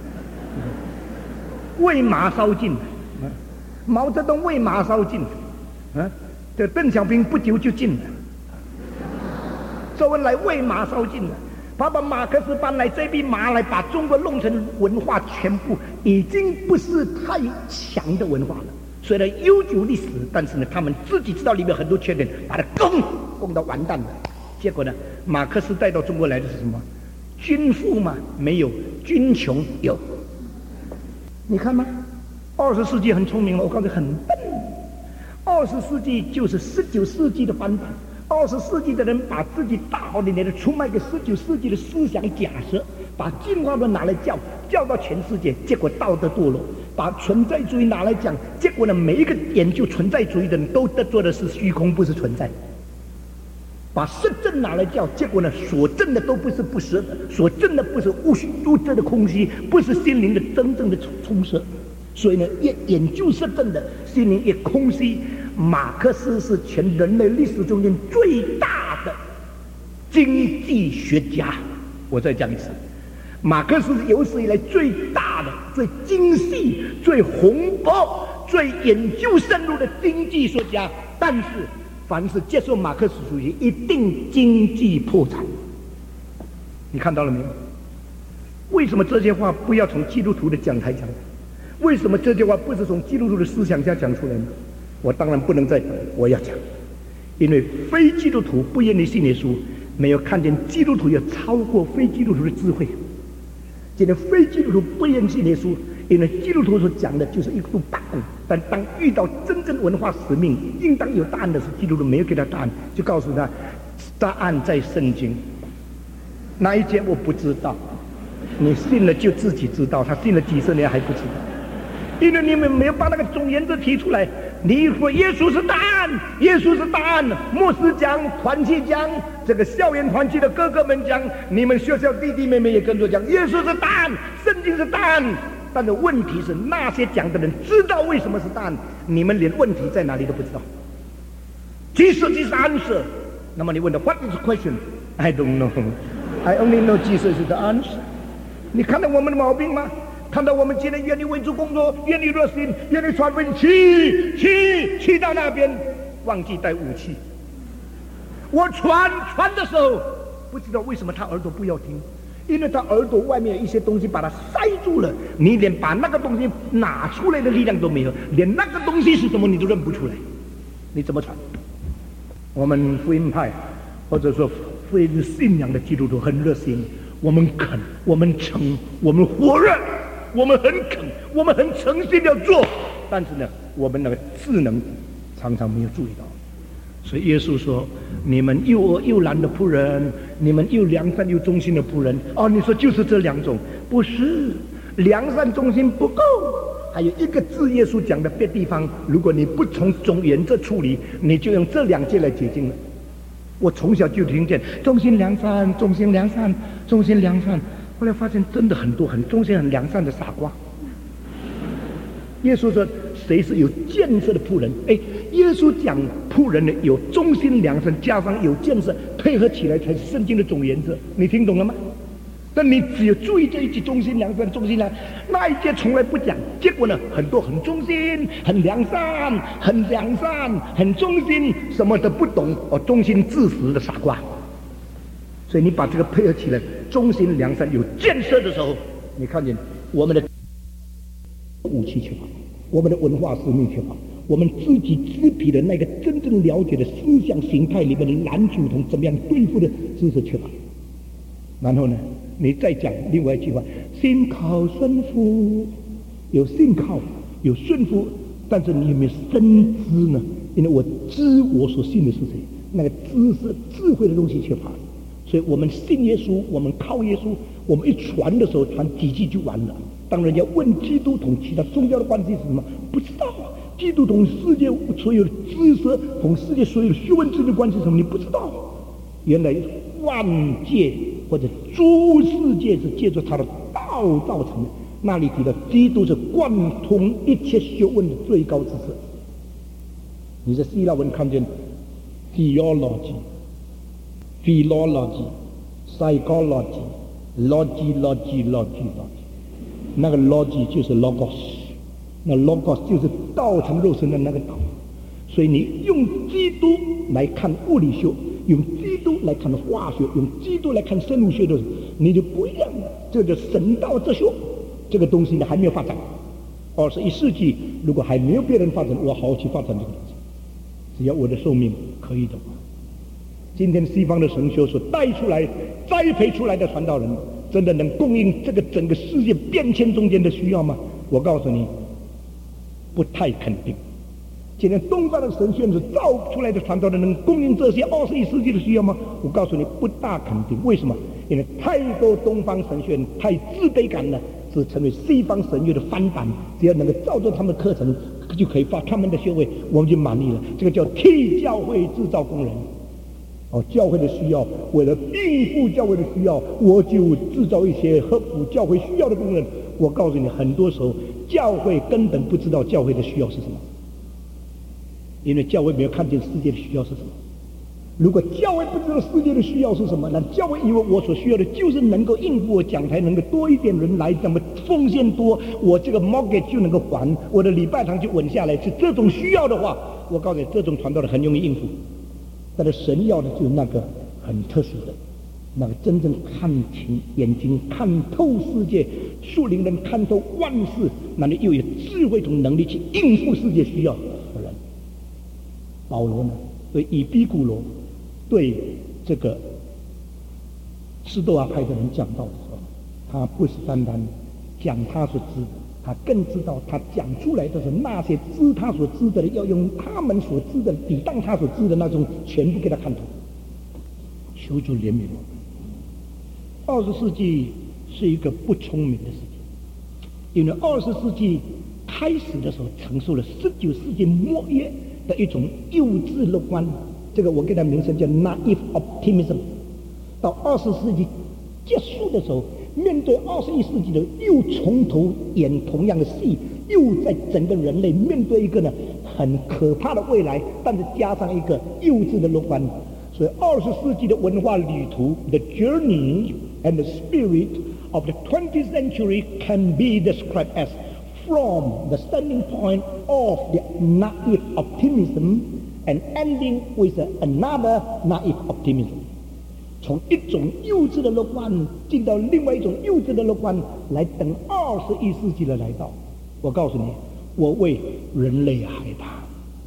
为马烧尽。毛泽东为马烧尽。这邓小平不久就尽了。周恩来为马烧尽了。他把马克思搬来，这匹马来把中国弄成文化全部已经不是太强的文化了。虽然悠久历史，但是呢，他们自己知道里面很多缺点，把它攻到完蛋了。结果呢，马克思带到中国来的是什么？军富吗？没有。军穷有。你看吗？20世纪很聪明了，我告诉你很笨。20世纪就是19世纪的翻版。20世纪的人把自己大好的年出卖给19世纪的思想假设，把进化论拿来教到全世界，结果道德堕落。把存在主义拿来讲，结果呢，每一个研究存在主义的人都做的是虚空，不是存在。把实证拿来教，结果呢，所证的都不是不实的，所证的不是物质的空虚，不是心灵的真正的充实。所以呢，越研究实证的心灵越空虚。马克思是全人类历史中间最大的经济学家。我再讲一次。马克思是有史以来最大的、最精细、最宏博、最研究深入的经济学家。但是，凡是接受马克思主义，一定经济破产。你看到了没有？为什么这些话不要从基督徒的讲台讲？为什么这句话不是从基督徒的思想家讲出来呢？我当然不能再等，我要讲，因为非基督徒不愿意信耶稣，没有看见基督徒要超过非基督徒的智慧。今天非基督徒不愿信耶稣，因为基督徒所讲的就是一个答案。但当遇到真正文化使命应当有答案的时候，基督徒没有给他答案，就告诉他答案在圣经。哪一节我不知道，你信了就自己知道。他信了几十年还不知道，因为你们没有把那个总原则提出来。你说耶稣是答案，耶稣是答案，牧师讲，团契讲，这个校园团契的哥哥们讲，你们学校弟弟妹妹也跟着讲，耶稣是答案，圣经是答案。但是问题是，那些讲的人知道为什么是答案，你们连问题在哪里都不知道。Jesus is the answer。那么你问的 What is the question? I don't know. I only know Jesus is the answer。你看到我们的毛病吗？看到我们今天愿意为主工作，愿意热心，愿意传福音，去到那边，忘记带武器。我传的时候，不知道为什么他耳朵不要听，因为他耳朵外面有一些东西把它塞住了，你连把那个东西拿出来的力量都没有，连那个东西是什么你都认不出来，你怎么传？我们福音派或者说非信仰的基督徒很热心，我们肯，我们诚，我们火热，我们很肯，我们很诚心的做，但是呢，我们那个智能常常没有注意到。所以耶稣说：“你们又恶又懒的仆人，你们又良善又忠心的仆人。”哦，你说就是这两种？不是，良善忠心不够，还有一个字，耶稣讲的别地方，如果你不从总原则处理，你就用这两节来解经了。我从小就听见忠心良善，忠心良善，忠心良善，后来发现真的很多很忠心很良善的傻瓜。耶稣说：“谁是有建设的仆人？”哎，耶稣讲仆人呢，有忠心良善加上有建设，配合起来才是圣经的总原则。你听懂了吗？但你只有注意这一句忠心良善，忠心良善，那一节从来不讲。结果呢，很多很忠心、很良善、很良善、很忠心，什么都不懂哦，忠心自私的傻瓜。所以你把这个配合起来，忠心良善有建设的时候，你看见我们的武器缺乏，我们的文化使命缺乏，我们自己知彼的那个真正了解的思想形态里面的男主同怎么样对付的知识缺乏。然后呢，你再讲另外一句话：信靠顺服，有信靠，有顺服，但是你有没有深知呢？因为我知我所信的是谁，那个知识智慧的东西缺乏。所以我们信耶稣，我们靠耶稣，我们一传的时候传几句就完了。当人家问基督同其他宗教的关系是什么，不知道啊。基督同世界所有的知识，同世界所有的学问之间的关系是什么，你不知道。原来万界或者诸世界是借助他的道造成的。那里提到基督是贯通一切学问的最高知识。你在希腊文看见 theology、psychology、logy，那个 logy 就是 logos， 那 logos 就是道成肉身的那个道。所以你用基督来看物理学，用基督来看化学，用基督来看生物学的时候，你就不一样了。这个神道哲学这个东西呢还没有发展。21世纪如果还没有别人发展，我好好去发展这个东西。只要我的寿命可以的话，今天西方的神学所带出来、栽培出来的传道人，真的能供应这个整个世界变迁中间的需要吗？我告诉你，不太肯定。今天东方的神学所造出来的传道人能供应这些21世纪的需要吗？我告诉你，不大肯定。为什么？因为太多东方神学太自卑感了，是成为西方神学的翻版。只要能够照着他们的课程，就可以发他们的学位，我们就满意了。这个叫替教会制造工人。教会的需要，为了应付教会的需要，我就制造一些合乎教会需要的工人。我告诉你，很多时候教会根本不知道教会的需要是什么，因为教会没有看见世界的需要是什么。如果教会不知道世界的需要是什么，那教会以为我所需要的就是能够应付我讲台能够多一点人来，那么奉献多，我这个 mortgage 就能够还，我的礼拜堂就稳下来，是这种需要的话，我告诉你，这种传道的很容易应付。但是神要的就是那个很特殊的，那个真正看清眼睛、看透世界、属灵人看透万事，那里又有智慧同能力去应付世界需要的人。保罗呢，对以比古罗，对这个斯多亚派的人讲道的时候，他不是单单讲他所知的，他更知道他讲出来的是那些知他所知的，要用他们所知的抵挡他所知的那种，全部给他看透。求主怜悯我们。20世纪是一个不聪明的世纪，因为20世纪开始的时候承受了19世纪末叶的一种幼稚乐观，这个我给它名称叫 naive optimism。到20世纪结束的时候，面对21世纪的又从头演同样的戏，又在整个人类面对一个呢很可怕的未来，但是加上一个幼稚的乐观。所以20世纪的文化旅途 The journey and the spirit of the 20th century can be described as from the standing point of the naive optimism and ending with another naive optimism。从一种幼稚的乐观进到另外一种幼稚的乐观，来等21世纪的来到。我告诉你，我为人类害怕。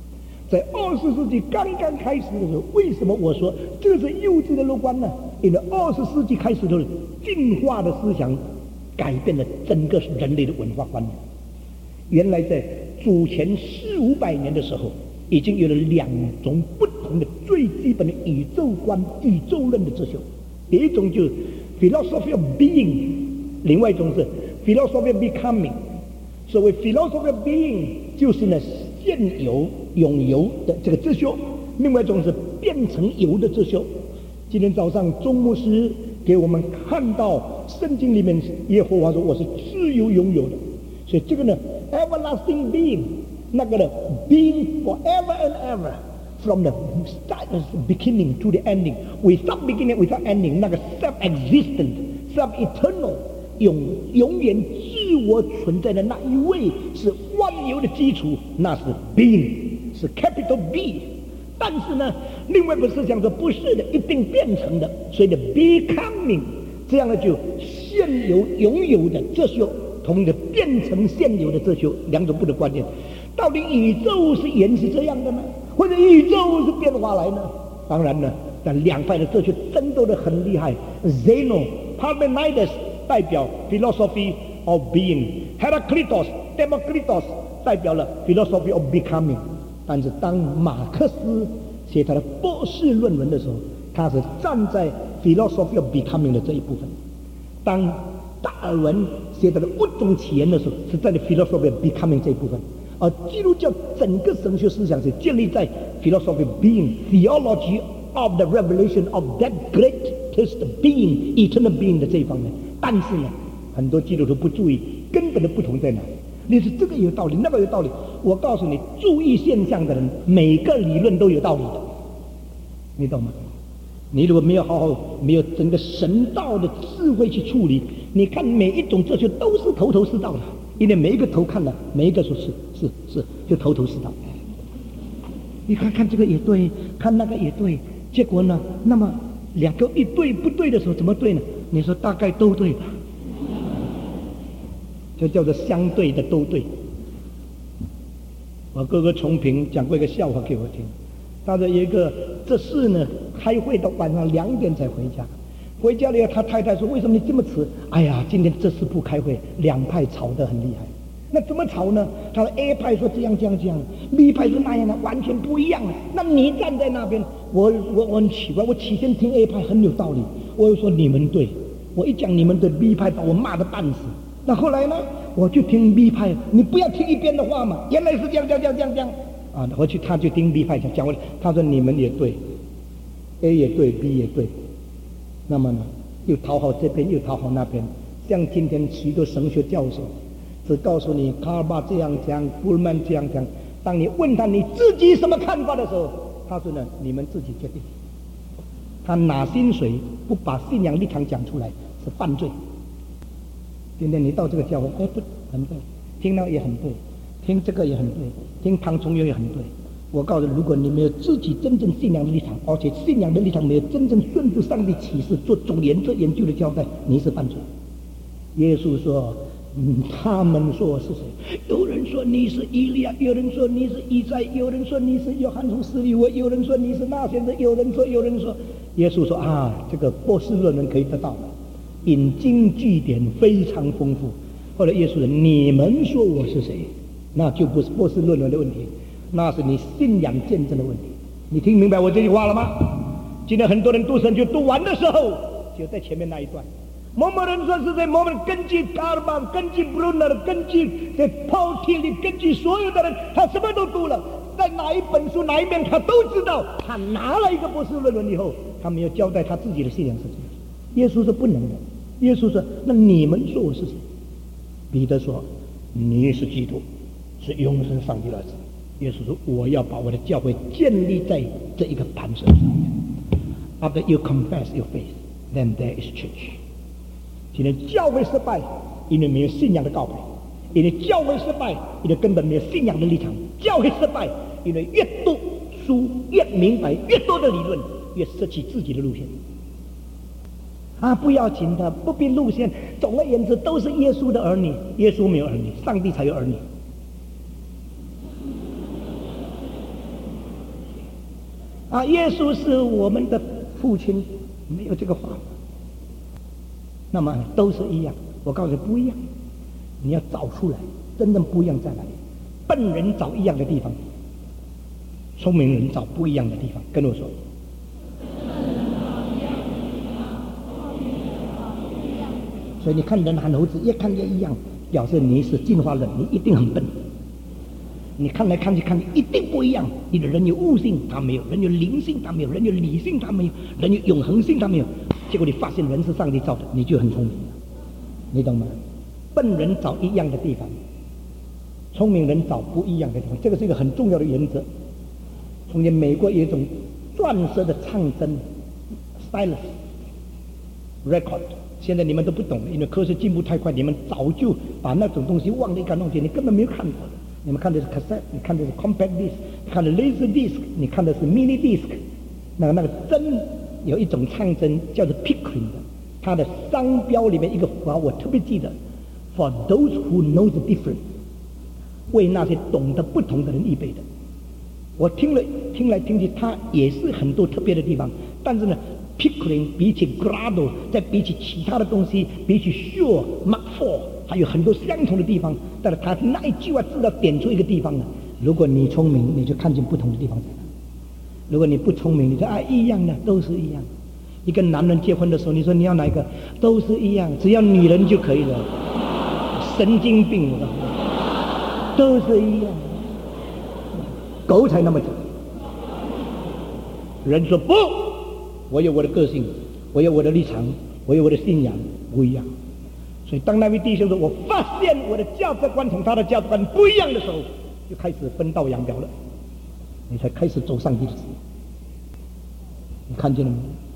在20世纪刚刚开始的时候，为什么我说这是幼稚的乐观呢？因为20世纪开始的时候，进化的思想改变了整个人类的文化观念。原来在祖前400-500年的时候，已经有了2种不同的最基本的宇宙观、宇宙论的哲学。第一种就是 philosophy of being， 另外一种是 philosophy of becoming。所谓 philosophy of being 就是呢现有永有的这个哲学，另外一种是变成有的哲学。今天早上钟牧师给我们看到圣经里面耶和华说我是自由拥有的，所以这个呢 everlasting being， 那个呢 being forever and ever from the start beginning to the ending without beginning without ending， 那个 self-existent self-eternal 永远自我存在的那一位是万有的基础，那是 being， 是 capital B。但是呢，另外一个思想说不是的，一定变成的，所以的 becoming 这样的就现有拥有的哲学同的变成现有的哲学2种不同观念。到底宇宙是原是这样的呢，或者宇宙是变化来呢？当然呢，但2派的哲学争斗得很厉害。Zeno Parmenides 代表 philosophy of being， Heraclitus Democritus 代表了 philosophy of becoming。但是当马克思写他的博士论文的时候，他是站在 philosophy of becoming 的这一部分。当达尔文写他的物种起源的时候，是在 philosophy of becoming 这一部分。而基督教整个神学思想是建立在 philosophy of being， theology of the revelation of that greatest being eternal being 的这一方面。但是呢，很多基督徒不注意根本的不同在哪里。你是这个有道理，那个有道理。我告诉你，注意现象的人，每个理论都有道理的，你懂吗？你如果没有好好，没有整个神道的智慧去处理，你看每一种哲学都是头头是道的，因为每一个头看了，每一个说是，就头头是道。你看这个也对，看那个也对，结果呢，那么2个一对不对的时候怎么对呢？你说大概都对吧？这叫做相对的都对。我哥哥崇平讲过一个笑话给我听，他说有一个这事呢，开会到晚上2点才回家，回家了以后他太太说为什么你这么迟？哎呀，今天这事部开会，2派吵得很厉害。那怎么吵呢？他说 A 派说这样 B 派说那样的，完全不一样。那你站在那边，我很奇怪，我起先听 A 派很有道理，我又说你们对，我一讲你们对 ，B 派把我骂得半死。那后来呢，我就听 B 派，你不要听一边的话嘛，原来是这样啊！他就听 B 派讲，他说你们也对 ，A 也对 ，B 也对，那么呢，又讨好这边，又讨好那边。像今天许多神学教授只告诉你卡尔巴这样讲，布尔曼这样讲，当你问他你自己什么看法的时候，他说呢，你们自己决定。他拿薪水不把信仰立场讲出来是犯罪。今天你到这个教会，不很对，听那也很对，听这个也很对，听唐崇荣也很对。我告诉你，如果你没有自己真正信仰的立场，而且信仰的立场没有真正顺着上帝启示做总研究的交代，你是犯罪。耶稣说，他们说我是谁？有人说你是以利亚，有人说你是以赛，有人说你是约翰从死里复活，有人说你是那先生，有人说。耶稣说啊，这个博士论文可以得到的。引经据典非常丰富。后来耶稣说：“你们说我是谁？”那就不是博士论文的问题，那是你信仰见证的问题。你听明白我这句话了吗？今天很多人读神学读完的时候，就在前面那一段。某某人说是谁？某某人根据卡尔巴、根据布鲁纳、根据在抛弃里、根据所有的人，他什么都读了，在哪一本书哪一面他都知道。他拿了一个博士论文以后，他没有交代他自己的信仰是什么。耶稣说不能的。耶稣说：“那你们说我是谁？”彼得说：“你是基督，是永生上帝的儿子。”耶稣说：“我要把我的教会建立在这一个磐石上面。After you confess your faith, then there is church。”今天教会失败，因为没有信仰的告白；因为教会失败，因为根本没有信仰的立场；教会失败，因为越读书越明白，越多的理论越失去自己的路线。不要紧的，不必路线。总而言之，都是耶稣的儿女。耶稣没有儿女，上帝才有儿女。 啊，耶稣是我们的父亲，没有这个话。那么都是一样，我告诉你不一样，你要找出来，真正不一样在哪里？笨人找一样的地方，聪明人找不一样的地方。跟我说，所以你看人和猴子越看越一样，表示你是进化论，你一定很笨。你看来看去看，一定不一样。你的人有悟性，他没有；人有灵性，他没有；人有理性，他没有；人有永恒性，他没有。结果你发现人是上帝造的，你就很聪明了，你懂吗？笨人找一样的地方，聪明人找不一样的地方，这个是一个很重要的原则。从前美国有一种钻石的唱针 stylus record， 现在你们都不懂了，因为科学进步太快，你们早就把那种东西忘得一干二净，你根本没有看过的。你们看的是 cassette， 你看的是 compact disc， 你看的 laser disc， 你看的是 mini disc。那个针有一种唱针叫做 Pickering 的，它的商标里面一个符号我特别记得 ，for those who know the difference， 为那些懂得不同的人预备的。我听来听去，它也是很多特别的地方，但是呢 ，Pickering 比起 Grado， 再比起其他的东西，比起 Shure、Mark IV， 还有很多相同的地方。但是他那一句话知道点出一个地方呢。如果你聪明，你就看见不同的地方在哪；如果你不聪明，你说啊一样的，都是一样。你跟男人结婚的时候，你说你要哪一个，都是一样，只要女人就可以了。神经病了，都是一样。狗才那么讲。人说不，我有我的个性，我有我的立场，我有我的信仰，不一样。所以当那位弟兄说我发现我的价值观同他的价值观不一样的时候，就开始分道扬镳了，你才开始走上帝的旨意。你看见了吗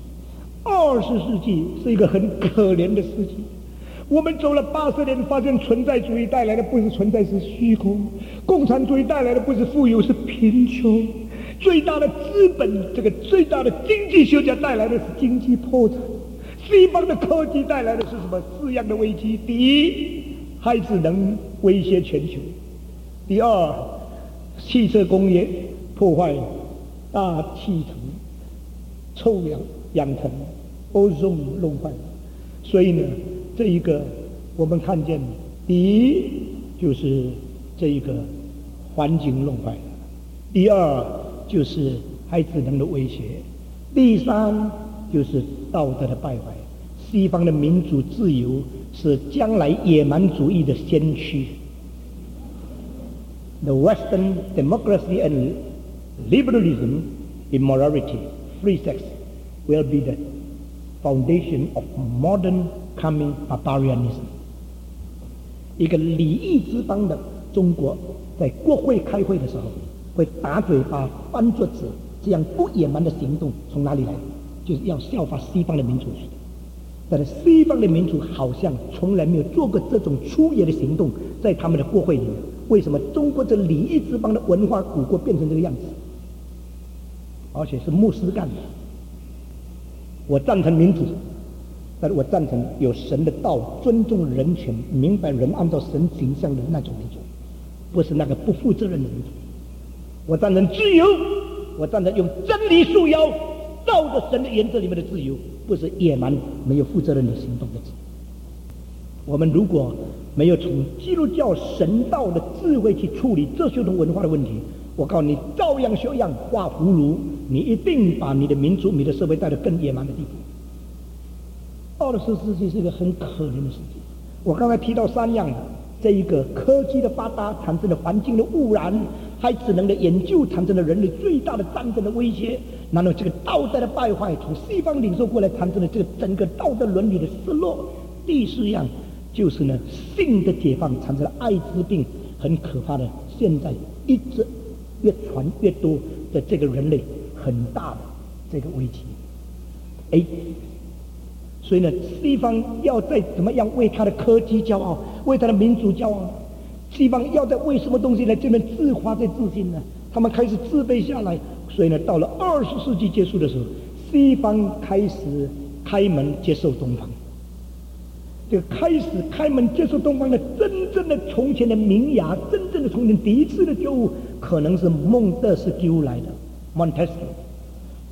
？20世纪是一个很可怜的世纪，我们走了80年，发现存在主义带来的不是存在，是虚空；共产主义带来的不是富有，是贫穷；最大的资本，这个最大的经济学家带来的是经济破产；西方的科技带来的是什么？4样的危机：第一，核子能威胁全球；第二，汽车工业破坏大气层、臭氧层、ozone 弄坏了。所以呢，这一个我们看见，第一就是这一个环境弄坏了，第二就是核子能的威胁，第三就是道德的败坏。西方的民主自由是将来野蛮主义的先驱。The Western democracy and liberalism in morality, free sex, will be the foundation of modern coming barbarianism。 一个礼义之邦的中国，在国会开会的时候，会打嘴巴、翻桌子，这样不野蛮的行动从哪里来？就是要效法西方的民主。但是西方的民主好像从来没有做过这种粗野的行动，在他们的国会里面。为什么中国这礼义之邦的文化古国变成这个样子？而且是牧师干的。我赞成民主，但是我赞成有神的道，尊重人权，明白人按照神形象的那种民主，不是那个不负责任的民主。我赞成自由，我赞成用真理束腰，照着神的原则里面的自由，不是野蛮没有负责任的行动的自由。我们如果没有从基督教神道的智慧去处理这些种文化的问题，我告诉你，照样学样画葫芦，你一定把你的民族、你的社会带到更野蛮的地步。20世纪是一个很可怜的世纪。我刚才提到3样的，这一个科技的发达产生的环境的污染，还智能的研究产生了人类最大的战争的威胁，然后这个道德的败坏从西方领受过来产生了这个整个道德伦理的失落。第4样就是呢，性的解放产生了艾滋病，很可怕的，现在一直越传越多的这个人类很大的这个危机。所以呢，西方要再怎么样为他的科技骄傲，为他的民主骄傲，西方要在为什么东西来这边自夸在自信呢？他们开始自卑下来。所以呢，到了20世纪结束的时候，西方开始开门接受东方。这个开始开门接受东方的真正的从前的名牙，真正的从前第一次的觉悟，可能是孟德斯鸠来的 Montesquieu。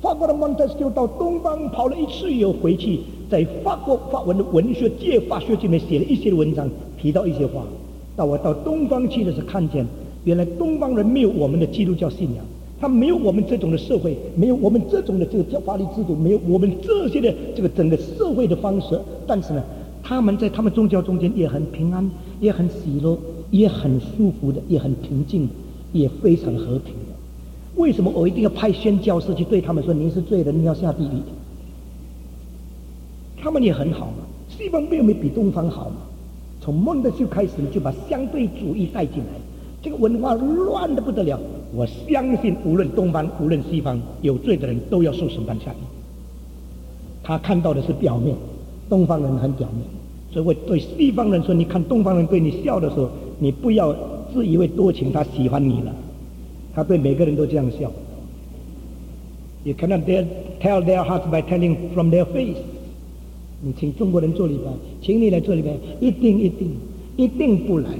法国的 Montesquieu 到东方跑了一次以后回去，在法文的文学界、法学里面写了一些文章，提到一些话。我到东方去的时候，看见原来东方人没有我们的基督教信仰，他没有我们这种的社会，没有我们这种的这个法律制度，没有我们这些的这个整个社会的方式。但是呢，他们在他们宗教中间也很平安，也很喜乐，也很舒服的，也很平静的，也非常和平的。为什么我一定要派宣教士去对他们说您是罪人，你要下地狱？他们也很好嘛，西方没有比东方好嘛。从孟德斯鸠开始就把相对主义带进来，这个文化乱得不得了。我相信无论东方无论西方，有罪的人都要受审判下地。他看到的是表面，东方人很表面，所以我对西方人说，你看东方人对你笑的时候，你不要自以为多情，他喜欢你了，他对每个人都这样笑。You cannot tell their hearts by telling from their face。你请中国人做礼拜，请你来做礼拜，一定不来。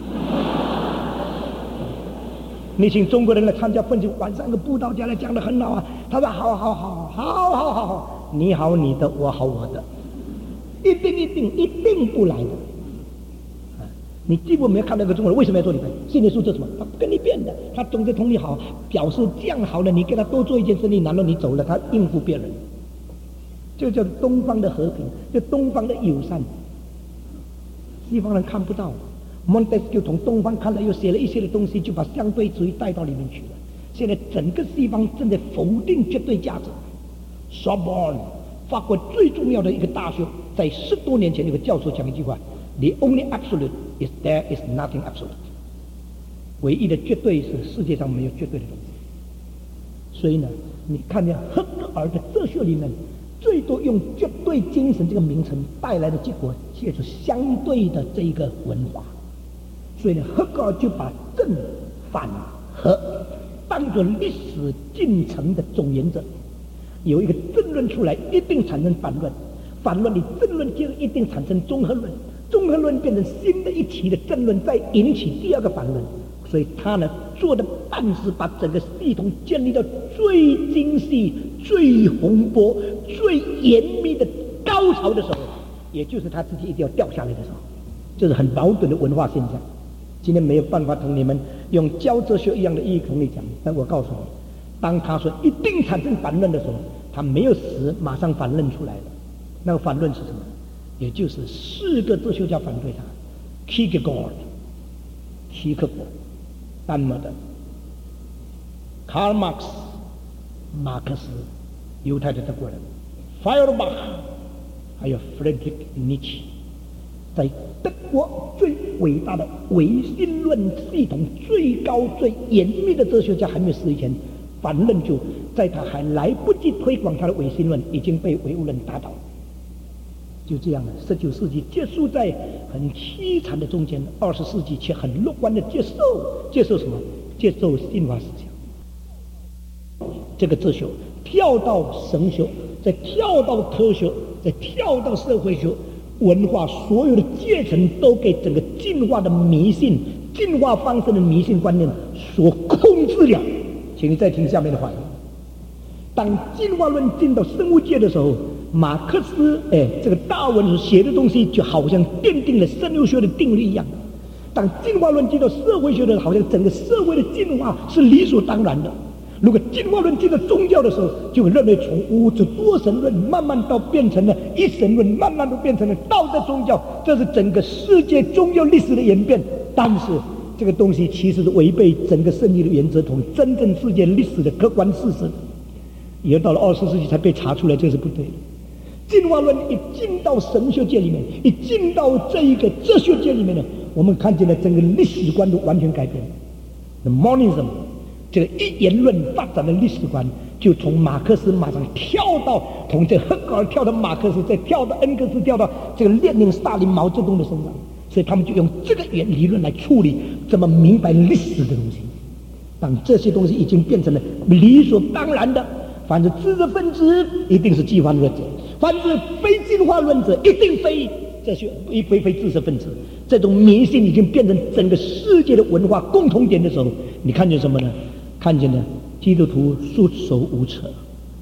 你请中国人来参加奋起，晚上个布道家来讲得很好啊，他说好，你好你的，我好我的，一定不来的。你几乎没有看到一个中国人为什么要做礼拜？心理素质什么？他不跟你辩的，他总是同你好，表示这样好了，你给他多做一件生意，难道你走了，他应付别人？这叫东方的和平，这东方的友善，西方人看不到。Montesquieu 从东方看了，又写了一些的东西，就把相对主义带到里面去了。现在整个西方正在否定绝对价值。Sorbonne， 法国最重要的一个大学，在10多年前有个教授讲一句话 ：“The only absolute is there is nothing absolute。”唯一的绝对是世界上没有绝对的东西。所以呢，你看见黑格尔的哲学里面。最多用绝对精神这个名称带来的结果，就是相对的这一个文化。所以呢，黑格尔就把正反和当作历史进程的总原则。有一个正论出来，一定产生反论；反论你正论接着一定产生综合论，综合论变成新的一期的正论，再引起第二个反论。所以他呢做的办事，把整个系统建立到最精细、最宏博、最严密的高潮的时候，也就是他自己一定要掉下来的时候，这是很矛盾的文化现象。今天没有办法同你们用教哲学一样的意义同你讲，但我告诉你，当他说一定产生反论的时候，他没有死，马上反论出来了。那个反论是什么？也就是4个哲学家反对他 ：Kierkegaard、齐克果。丹麦的卡尔马克思、马克思，犹太的德国人，Feuerbach，还有 Friedrich Nietzsche， 在德国最伟大的唯心论系统最高最严密的哲学家还没有死以前，反论就在他还来不及推广他的唯心论，已经被唯物论打倒。就这样了，19世纪结束在很凄惨的中间，20世纪却很乐观的接受什么？接受新华思想。这个哲学跳到神学，再跳到科学，再跳到社会学，文化所有的阶层都给整个进化的迷信、进化方式的迷信观念所控制了。请你再听下面的话。当进化论进到生物界的时候，马克思这个达尔文写的东西就好像奠定了生物学的定律一样。当进化论进到社会学的，好像整个社会的进化是理所当然的。如果进化论进到宗教的时候，就认为从物质多神论慢慢到变成了一神论，慢慢都变成了道德宗教，这是整个世界宗教历史的演变。但是这个东西其实是违背整个圣经的原则同真正世界历史的客观事实。也到了20世纪才被查出来，这是不对的。进化论一进到神学界里面，一进到这一个哲学界里面呢，我们看见了整个历史观都完全改变了。The Monism 这个一言论发展的历史观，就从马克思马上跳到从这黑格尔跳到马克思，再跳到恩格斯，跳到这个列宁、斯大林、毛泽东的身上。所以他们就用这个理论来处理怎么明白历史的东西。当这些东西已经变成了理所当然的，凡是知识分子一定是进化论者，凡是非进化论者一定非知识分子。这种迷信已经变成整个世界的文化共同点的时候，你看见什么呢？看见了基督徒束手无策，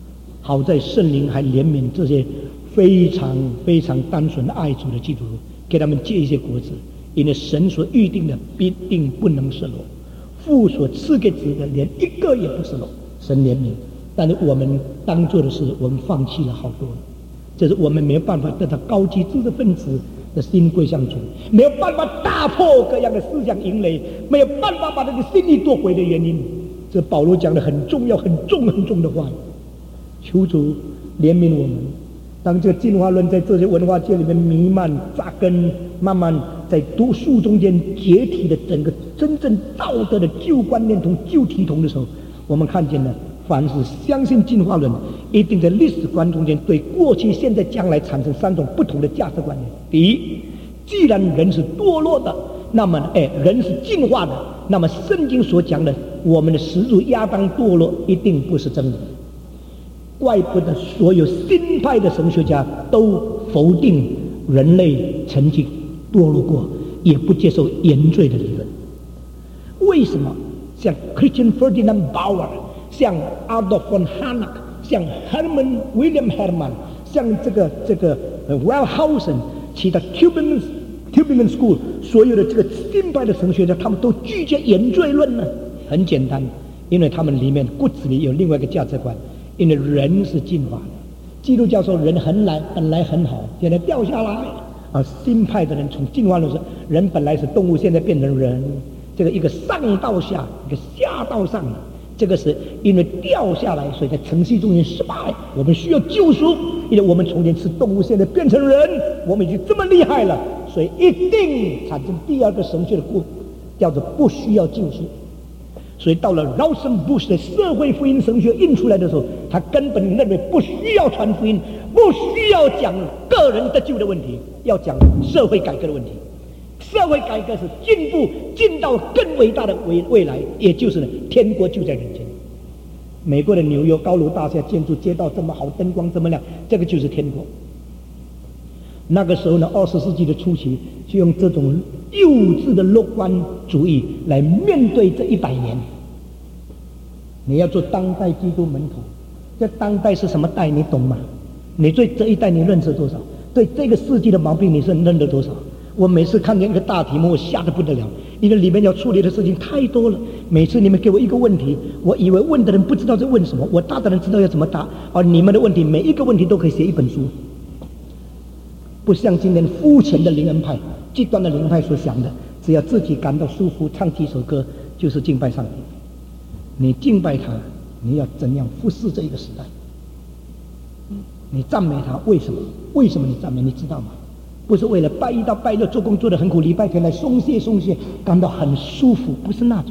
好在圣灵还怜悯这些非常非常单纯爱主的基督徒，给他们结一些果子，因为神所预定的必定不能失落，父所赐给子的连一个也不失落，神怜悯。但是我们当做的是，我们放弃了好多了，这是我们没有办法得到高级知识分子的心归向主，没有办法打破各样的思想营垒，没有办法把这个心意夺回的原因。这保罗讲的很重要、很重、很重的话，求主怜悯我们。当这个进化论在这些文化界里面弥漫扎根，慢慢在读书中间解体的整个真正道德的旧观念同旧体统的时候，我们看见了，凡是相信进化论，一定在历史观中间对过去、现在、将来产生3种不同的价值观念。第一，既然人是堕落的，那么人是进化的，那么圣经所讲的我们的始祖亚当堕落一定不是真理。怪不得所有新派的神学家都否定人类曾经堕落过，也不接受原罪的理论。为什么？像 Christian Ferdinand Bauer， 像 Adolf von Harnack， 像 William Hermann， 像这个Wellhausen， 其他 Tübingen School 所有的这个新派的神学家，他们都拒绝原罪论呢？很简单，因为他们里面骨子里有另外一个价值观。因为人是进化的，基督教说人本来很好，现在掉下来啊。新派的人从进化论说，人本来是动物，现在变成人，这个一个上到下，一个下到上，这个是因为掉下来，所以在程序中间失败。我们需要救赎，因为我们从前是动物，现在变成人，我们已经这么厉害了，所以一定产生第二个神学的叫做不需要救赎。所以到了 Rauschenbusch 的社会福音神学印出来的时候，他根本认为不需要传福音，不需要讲个人得救的问题，要讲社会改革的问题。社会改革是进步，进到更伟大的未来，也就是天国就在人间。美国的纽约高楼大厦建筑，街道这么好，灯光这么亮，这个就是天国。那个时候呢，20世纪的初期，就用这种幼稚的乐观主义来面对这100年。你要做当代基督门徒，这当代是什么代？你懂吗？你对这一代你认识多少？对这个世纪的毛病你是认得多少？我每次看见一个大题目，我吓得不得了，因为里面要处理的事情太多了。每次你们给我一个问题，我以为问的人不知道在问什么，我答的人知道要怎么答。而你们的问题，每一个问题都可以写一本书。不像今天肤浅的灵恩派、极端的灵恩派所想的，只要自己感到舒服，唱几首歌就是敬拜上帝。你敬拜他，你要怎样服侍这一个时代？你赞美他，为什么？为什么你赞美？你知道吗？不是为了拜1到拜6做工做得很苦，礼拜天来松懈，感到很舒服，不是那种。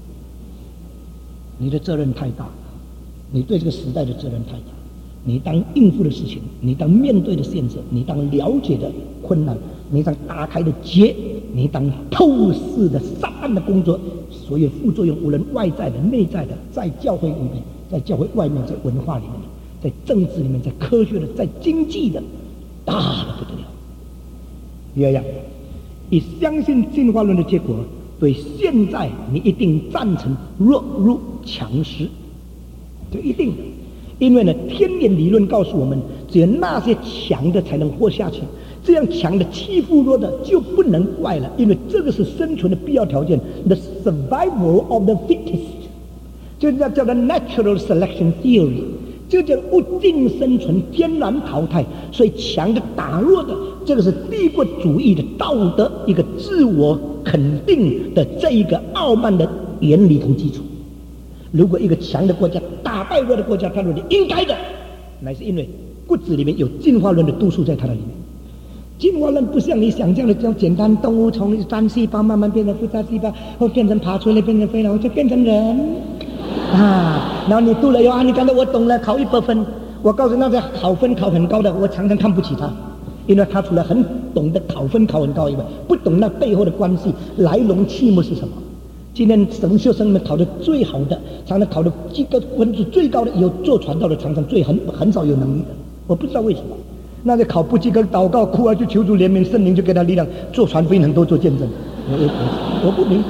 你的责任太大了，你对这个时代的责任太大。你当应付的事情，你当面对的现实，你当了解的困难，你当打开的结，你当透视的撒旦的工作，所有副作用，无论外在的、内在的，在教会里面，在教会外面，在文化里面，在政治里面，在科学的，在经济的，大的不得了。第二样，以相信进化论的结果，对现在你一定赞成弱肉强食，这一定的。因为呢，天演理论告诉我们，只有那些强的才能活下去，这样强的欺负弱的就不能怪了，因为这个是生存的必要条件 ，the survival of the fittest， 这叫做 natural selection theory， 这叫物竞生存、天然淘汰。所以强的打弱的，这个是帝国主义的道德一个自我肯定的这一个傲慢的原理同基础。如果一个强的国家打败弱的国家，他认为应该的，乃是因为骨子里面有进化论的督促在他的里面。进化论不像你想象的这样简单，动物从单细胞慢慢变成复杂细胞，或变成爬出来变成飞了，就变成人啊。然后你读了以后你刚才我懂了，考100分。我告诉那些考分考很高的，我常常看不起他，因为他除了很懂得考分考很高以外，不懂那背后的关系、来龙去脉是什么。今天神学生们考得最好的，常常考得几个分数最高的，有做传道的常常很少有能力的。我不知道为什么，那些考不及格祷告哭啊，就求主怜悯，圣灵就给他力量，做传福音很多，做见证。我不明白，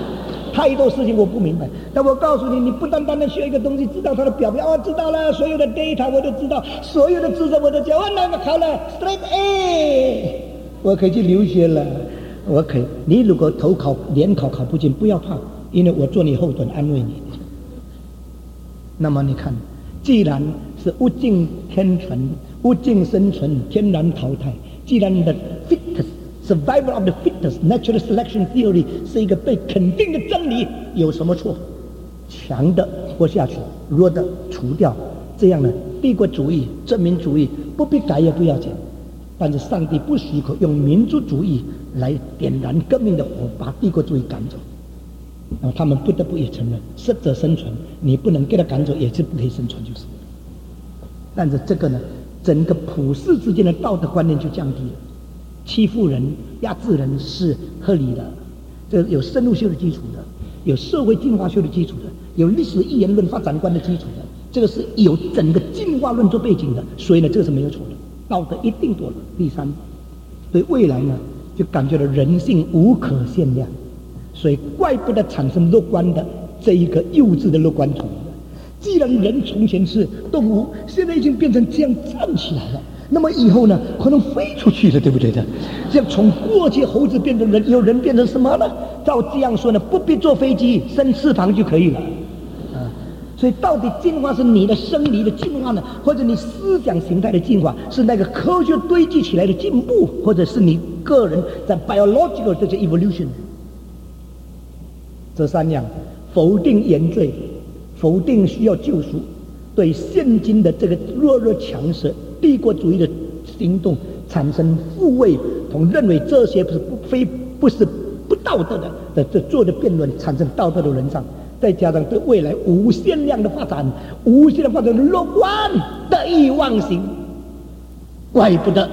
太多事情我不明白。但我告诉你，你不单单的学一个东西，知道它的表面，知道了所有的 data 我都知道，所有的知识我都教，那个考了 straight A， 我可以去留学了，我可以。你如果投考联考考不进，不要怕，因为我做你后盾，安慰你。那么你看，既然是物竞天存、物竞生存、天然淘汰，既然的 fittest、survival of the fittest、natural selection theory 是一个被肯定的真理，有什么错？强的活下去，弱的除掉，这样的帝国主义、殖民主义不必改也不要紧。但是上帝不许可用民族主义来点燃革命的火，把帝国主义赶走。然后他们不得不也承认，适者生存，你不能给他赶走，也是不可以生存，就是。但是这个呢，整个普世之间的道德观念就降低了。欺负人、压制人是合理的，这有生物学的基础的，有社会进化学的基础的，有历史一元论发展观的基础的，这个是有整个进化论做背景的，所以呢，这个是没有错的，道德一定多了。第三，对未来呢，就感觉到人性无可限量。所以怪不得产生乐观的这一个幼稚的乐观主义。既然人从前是动物，现在已经变成这样站起来了，那么以后呢，可能飞出去了，对不对的？这样从过去猴子变成人，有人变成什么呢？照这样说呢，不必坐飞机，生翅膀就可以了。所以到底进化是你的生理的进化呢，或者你思想形态的进化，是那个科学堆积起来的进步，或者是你个人在 biological 这些 evolution？这三样，否定原罪，否定需要救赎，对现今的这个弱肉强食帝国主义的行动产生护卫同认为这些不是不道德的这做的辩论产生道德的人上，再加上对未来无限量的发展、无限的发展的乐观得意忘形，怪不得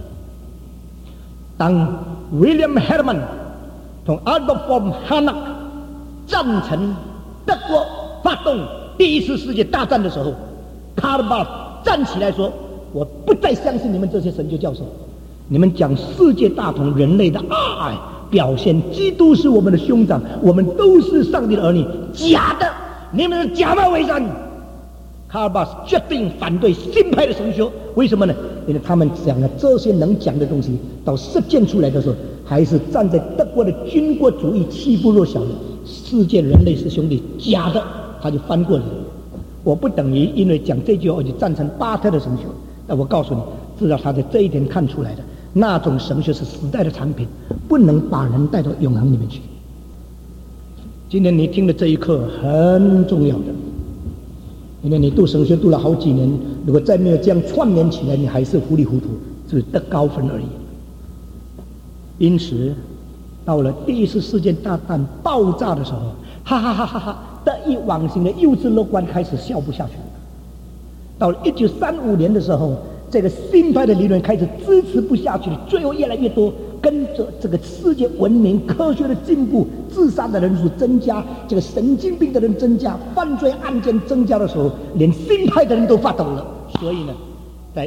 当 William Herman 同 Adolf von Harnack赞成德国发动第一次世界大战的时候，卡尔巴站起来说：“我不再相信你们这些神学教授，你们讲世界大同、人类的爱，表现基督是我们的兄长，我们都是上帝的儿女，假的，你们是假冒伪善。”卡尔巴决定反对新派的神学，为什么呢？因为他们讲的这些能讲的东西，到实践出来的时候，还是站在德国的军国主义欺负弱小的。世界人类是兄弟，假的，他就翻过来。我不等于因为讲这句话我就赞成巴特的神学，那我告诉你，至少他在这一点看出来的，那种神学是时代的产品，不能把人带到永恒里面去。今天你听的这一课很重要的，因为你读神学读了好几年，如果再没有这样串联起来，你还是糊里糊涂，只得高分而已。因此到了第一次世界大战爆炸的时候，哈哈哈哈哈，得意忘形的幼稚乐观开始笑不下去了。到了1935年的时候，这个新派的理论开始支持不下去了，最后越来越多，跟着这个世界文明科学的进步，自杀的人数增加，这个神经病的人增加，犯罪案件增加的时候，连新派的人都发抖了。所以呢，在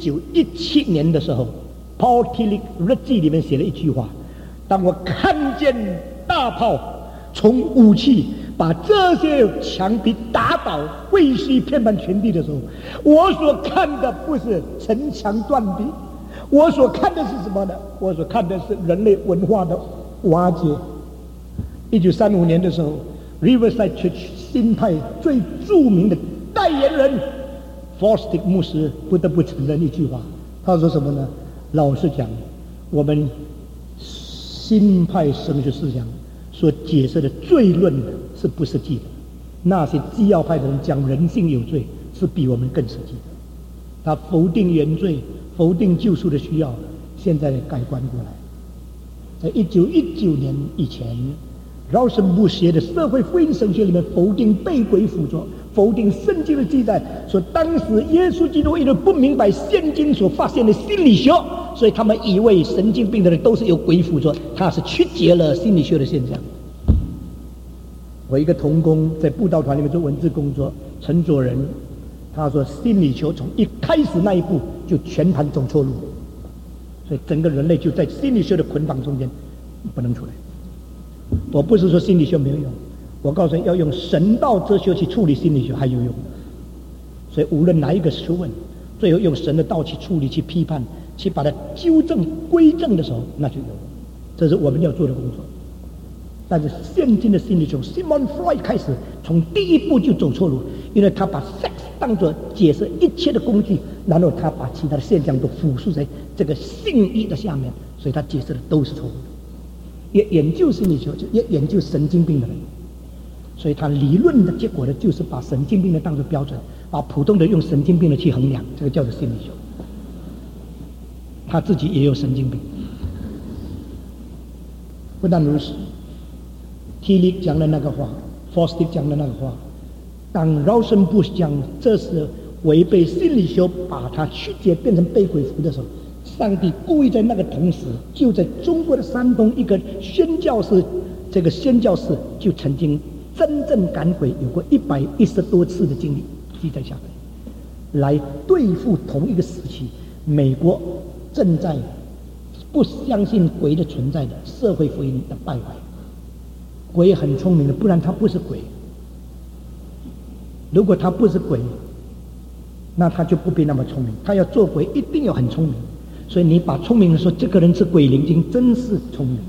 1917年的时候， Paul Tillich 日记里面写了一句话：当我看见大炮从武器把这些墙壁打倒，废墟遍满全地的时候，我所看的不是城墙断壁，我所看的是什么呢？我所看的是人类文化的瓦解。1935年的时候， Riverside Church 新派最著名的代言人 Fosdick 牧师不得不承认一句话，他说什么呢？老实讲，我们新派神学思想所解释的罪论是不实际的，那些基要派的人讲人性有罪是比我们更实际的。他否定原罪，否定救赎的需要，现在改观过来。在1919年以前，饶森布写的社会福音神学里面否定被鬼附着，否定圣经的记载，说当时耶稣基督因为不明白现今所发现的心理学，所以他们以为神经病的人都是有鬼附着，他是曲解了心理学的现象。我一个同工在布道团里面做文字工作，陈佐仁，他说心理学从一开始那一步就全盘走错路，所以整个人类就在心理学的捆绑中间不能出来。 我不是说心理学没有用，我告诉你要用神道哲学去处理心理学还有用。所以无论哪一个学问，最后用神的道去处理、去批判、去把它纠正、归正的时候，那就有了。这是我们要做的工作。但是现今的心理学 ，Sigmund Freud 开始从第一步就走错路，因为他把 sex 当作解释一切的工具，然后他把其他的现象都复述在这个性义的下面，所以他解释的都是错误的。也研究心理学，也研究神经病的人，所以他理论的结果呢，就是把神经病的当作标准，把普通的用神经病的去衡量，这个叫做心理学。他自己也有神经病。不但如此，Tillich 讲的那个话 ，Frost 讲的那个话，当 Rauschenbusch 讲这是违背心理学，把它曲解变成被鬼符的时候，上帝故意在那个同时，就在中国的山东一个宣教士，这个宣教士就曾经真正赶鬼，有过110多次的经历记载下来，来对付同一个时期美国正在不相信鬼的存在的社会福音的败坏。鬼很聪明的，不然他不是鬼。如果他不是鬼，那他就不必那么聪明。他要做鬼，一定要很聪明。所以你把聪明的说这个人是鬼灵精，真是聪明。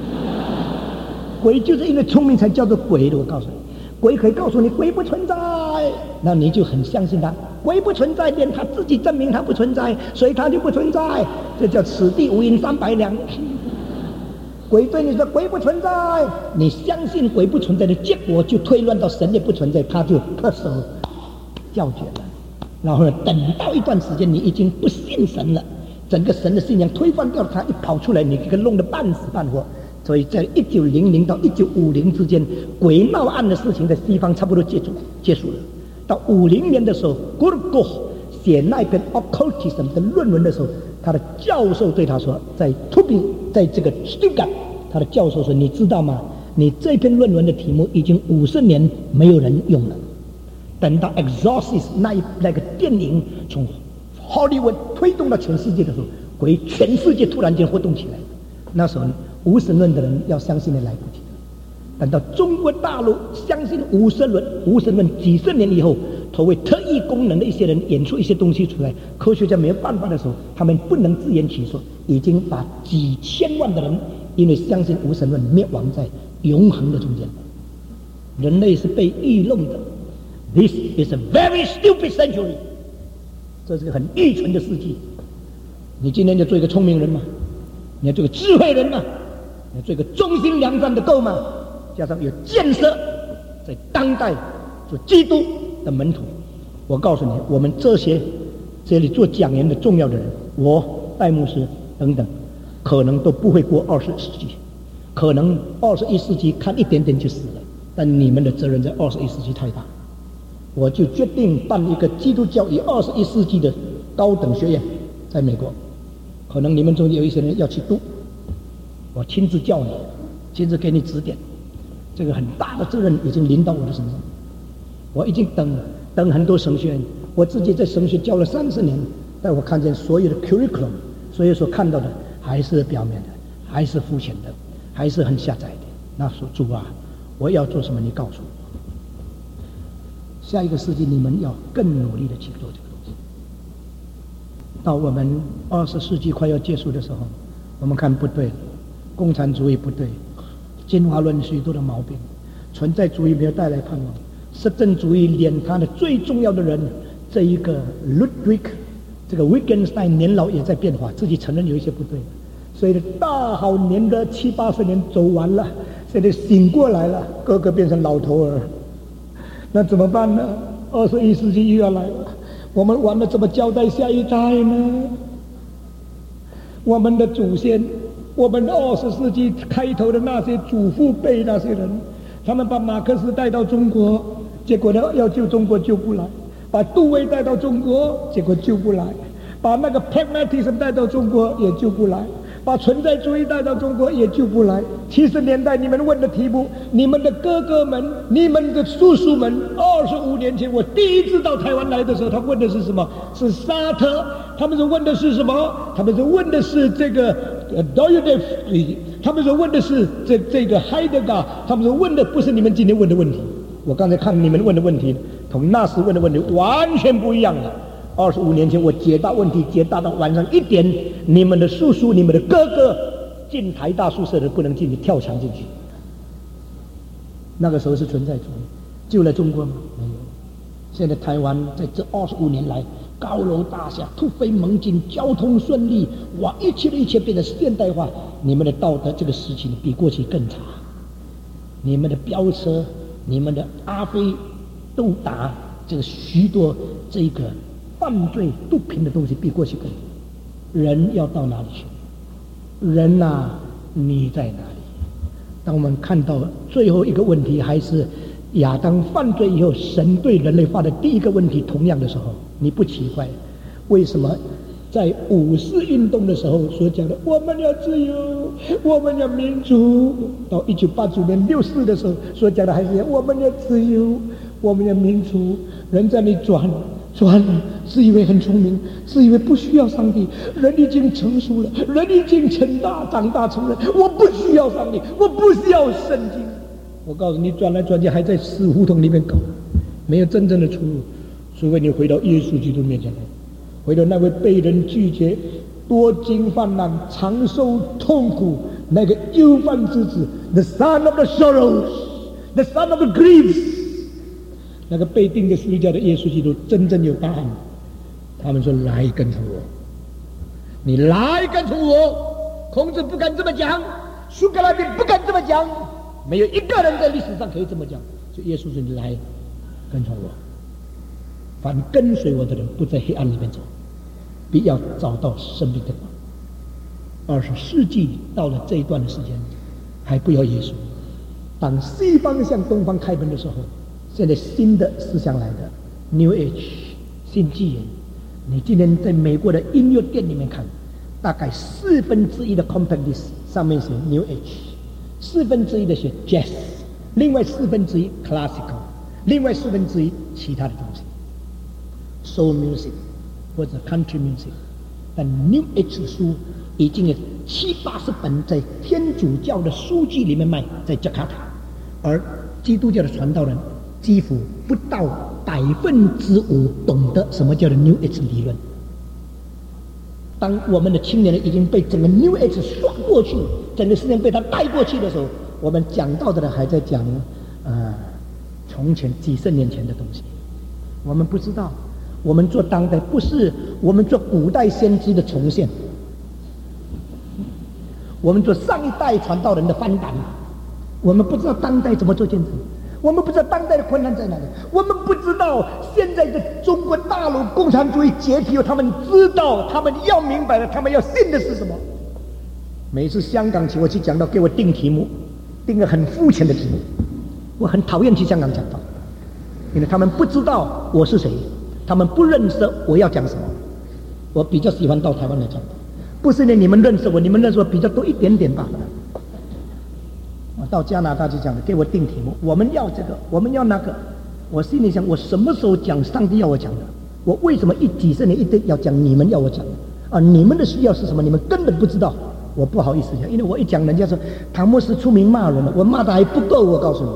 鬼就是因为聪明才叫做鬼的。我告诉你，鬼可以告诉你鬼不存在，那你就很相信他。鬼不存在，连他自己证明他不存在，所以他就不存在。这叫此地无银300两。鬼对你说鬼不存在，你相信鬼不存在的结果就推论到神也不存在，他就拍手叫绝了。然后呢，等到一段时间你已经不信神了，整个神的信仰推翻掉了，他一跑出来，你给他弄得半死半活。所以在1900到1950之间，鬼闹案的事情在西方差不多结束了。到50年的时候 ，Gurgoch 写那篇 Occultism 的论文的时候，他的教授对他说，在 Tübingen 在这个 Stuttgart， 他的教授说：“你知道吗？你这篇论文的题目已经50年没有人用了。等到 Exorcist 那个电影从 Hollywood 推动到全世界的时候，鬼全世界突然间活动起来。那时候无神论的人要相信的来不及了。等到中国大陆相信无神论几十年以后，所谓特异功能的一些人演出一些东西出来，科学家没有办法的时候，他们不能自圆其说，已经把几千万的人因为相信无神论灭亡在永恒的中间。人类是被愚弄的。This is a very stupid century。这是个很愚蠢的世纪。你今天就做一个聪明人嘛，你要做一个智慧人嘛，你要做一个忠心良善的够嘛，加上有建设，在当代做基督的门徒。我告诉你，我们这里做讲员的重要的人，我戴牧师等等，可能都不会过20世纪，可能21世纪看一点点就死了，但你们的责任在21世纪太大。我就决定办一个基督教与21世纪的高等学院，在美国，可能你们中间有一些人要去读，我亲自教你，亲自给你指点。这个很大的责任已经临到我的身上，我已经等很多神学院，我自己在神学教了30年，但我看见所有的 curriculum， 所有所看到的还是表面的，还是肤浅的，还是很狭窄的。那说主啊，我要做什么？你告诉我。下一个世纪你们要更努力的去做这个东西。到我们20世纪快要结束的时候，我们看不对，共产主义不对，进化论许多的毛病，存在主义没有带来盼望，实证主义连他的最重要的人这一个 Ludwig 这个 Wittgenstein 年老也在变化，自己承认有一些不对，所以大好年的70、80年走完了，现在醒过来了，个个变成老头儿。那怎么办呢？21世纪又要来了，我们完了怎么交代下一代呢？我们的祖先，我们20世纪开头的那些祖父辈那些人，他们把马克思带到中国，结果呢要救中国救不来；把杜威带到中国，结果救不来；把那个 pragmatism 带到中国也救不来；把存在主义带到中国也救不来。70年代你们问的题目，你们的哥哥们，你们的叔叔们，25年前我第一次到台湾来的时候，他问的是什么？是沙特。他们是问的是什么？他们是问的是这个 Dostoevsky， 他们说问的是这个海德格，他们说问的不是你们今天问的问题。我刚才看你们问的问题，同那时问的问题完全不一样的。25年前我解答问题，解答到晚上1点，你们的叔叔、你们的哥哥进台大宿舍的不能进去，跳墙进去。那个时候是存在主义，救了中国吗？没有。现在台湾在这25年来，高楼大厦、突飞猛进，交通顺利，哇，一切的一切变得现代化。你们的道德这个事情比过去更差，你们的飙车、你们的阿飞、斗打，这个许多这个犯罪毒品的东西比过去更多。人要到哪里去？人啊，你在哪里？当我们看到最后一个问题，还是亚当犯罪以后，神对人类发的第一个问题同样的时候，你不奇怪为什么在50运动的时候所讲的我们要自由，我们要民主，到1989年64的时候所讲的还是我们要自由，我们要民主。人在那里转，自以为很聪明，自以为不需要上帝。人已经成熟了，人已经长大成人，我不需要上帝，我不需要圣经。我告诉你，转来转去还在死胡同里面搞，没有真正的出路，除非你回到耶稣基督面前来，回到那位被人拒绝、多经患难、长受痛苦那个忧患之子 ，the son of the sorrows， the son of the griefs。那个被钉在十字架的耶稣基督真正有答案。他们说：“来跟从我，你来跟从我。”孔子不敢这么讲，苏格拉底不敢这么讲，没有一个人在历史上可以这么讲。所以耶稣说：“你来跟从我，凡跟随我的人，不在黑暗里面走，必要找到生命的光。”20世纪到了这一段的时间，还不要耶稣。当西方向东方开门的时候，现在新的思想来的 New Age 新纪元。你今天在美国的音乐店里面看，大概1/4的 compact disc 上面写 New Age，1/4的写 Jazz， 另外1/4 Classical， 另外1/4其他的东西 Soul Music 或者 Country Music。但 New Age 的书已经有70-80本在天主教的书籍里面卖，在加卡塔，而基督教的传道人几乎不到5%懂得什么叫做 New Age 理论。当我们的青年人已经被整个 New Age 刷过去，整个世界被他带过去的时候，我们讲到的人还在讲从前几十年前的东西。我们不知道，我们做当代不是我们做古代先知的重现，我们做上一代传道人的翻版。我们不知道当代怎么做见证，我们不知道当代的困难在哪里，我们不知道现在的中国大陆共产主义解体后，他们知道，他们要明白了，他们要信的是什么。每次香港去，我去讲到给我定题目，定个很肤浅的题目，我很讨厌去香港讲道，因为他们不知道我是谁，他们不认识我要讲什么。我比较喜欢到台湾来讲道，不是你们认识我，你们认识我比较多一点点罢了。我到加拿大去讲的，给我定题目，我们要这个，我们要那个。我心里想，我什么时候讲上帝要我讲的？我为什么几十年一定要讲你们要我讲的？啊，你们的需要是什么？你们根本不知道。我不好意思讲，因为我一讲，人家说唐牧师出名骂人了，我骂的还不够。我告诉你，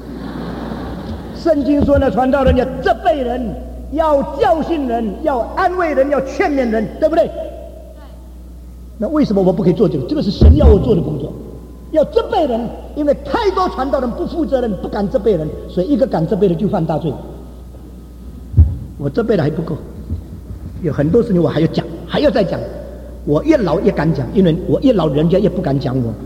圣经说呢，传道人要责备人，要教训人，要安慰人，要劝勉人，对不对？那为什么我不可以做这个？这个是神要我做的工作。要责备人，因为太多传道人不负责任，不敢责备人，所以一个敢责备的就犯大罪。我责备的还不够，有很多事情我还要讲，还要再讲。我越老越敢讲，因为我越老，人家越不敢讲我。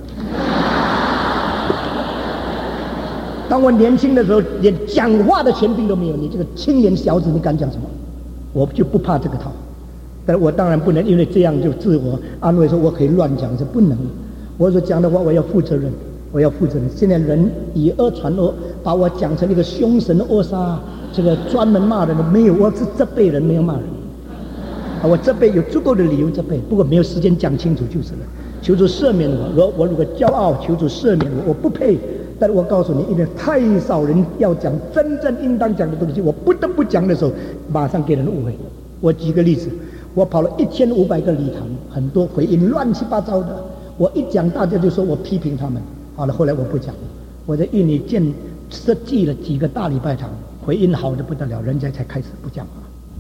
当我年轻的时候，连讲话的权柄都没有，你这个青年小子，你敢讲什么？我就不怕这个套，但我当然不能因为这样就自我安慰说我可以乱讲，是不能。我所讲的话，我要负责任，我要负责任。现在人以讹传讹，把我讲成一个凶神恶煞，这个专门骂人的，没有，我是责备人，没有骂人。我责备有足够的理由责备，不过没有时间讲清楚就是了。求主赦免我，我如果骄傲，求主赦免我不配。但是我告诉你，因为太少人要讲真正应当讲的东西，我不得不讲的时候，马上给人误会。我举个例子，我跑了1500个礼堂，很多回音乱七八糟的。 我一讲大家就说我批评他们。好了，后来我不讲，我在印尼设计了几个大礼拜堂，回应好的不得了，人家才开始不讲话。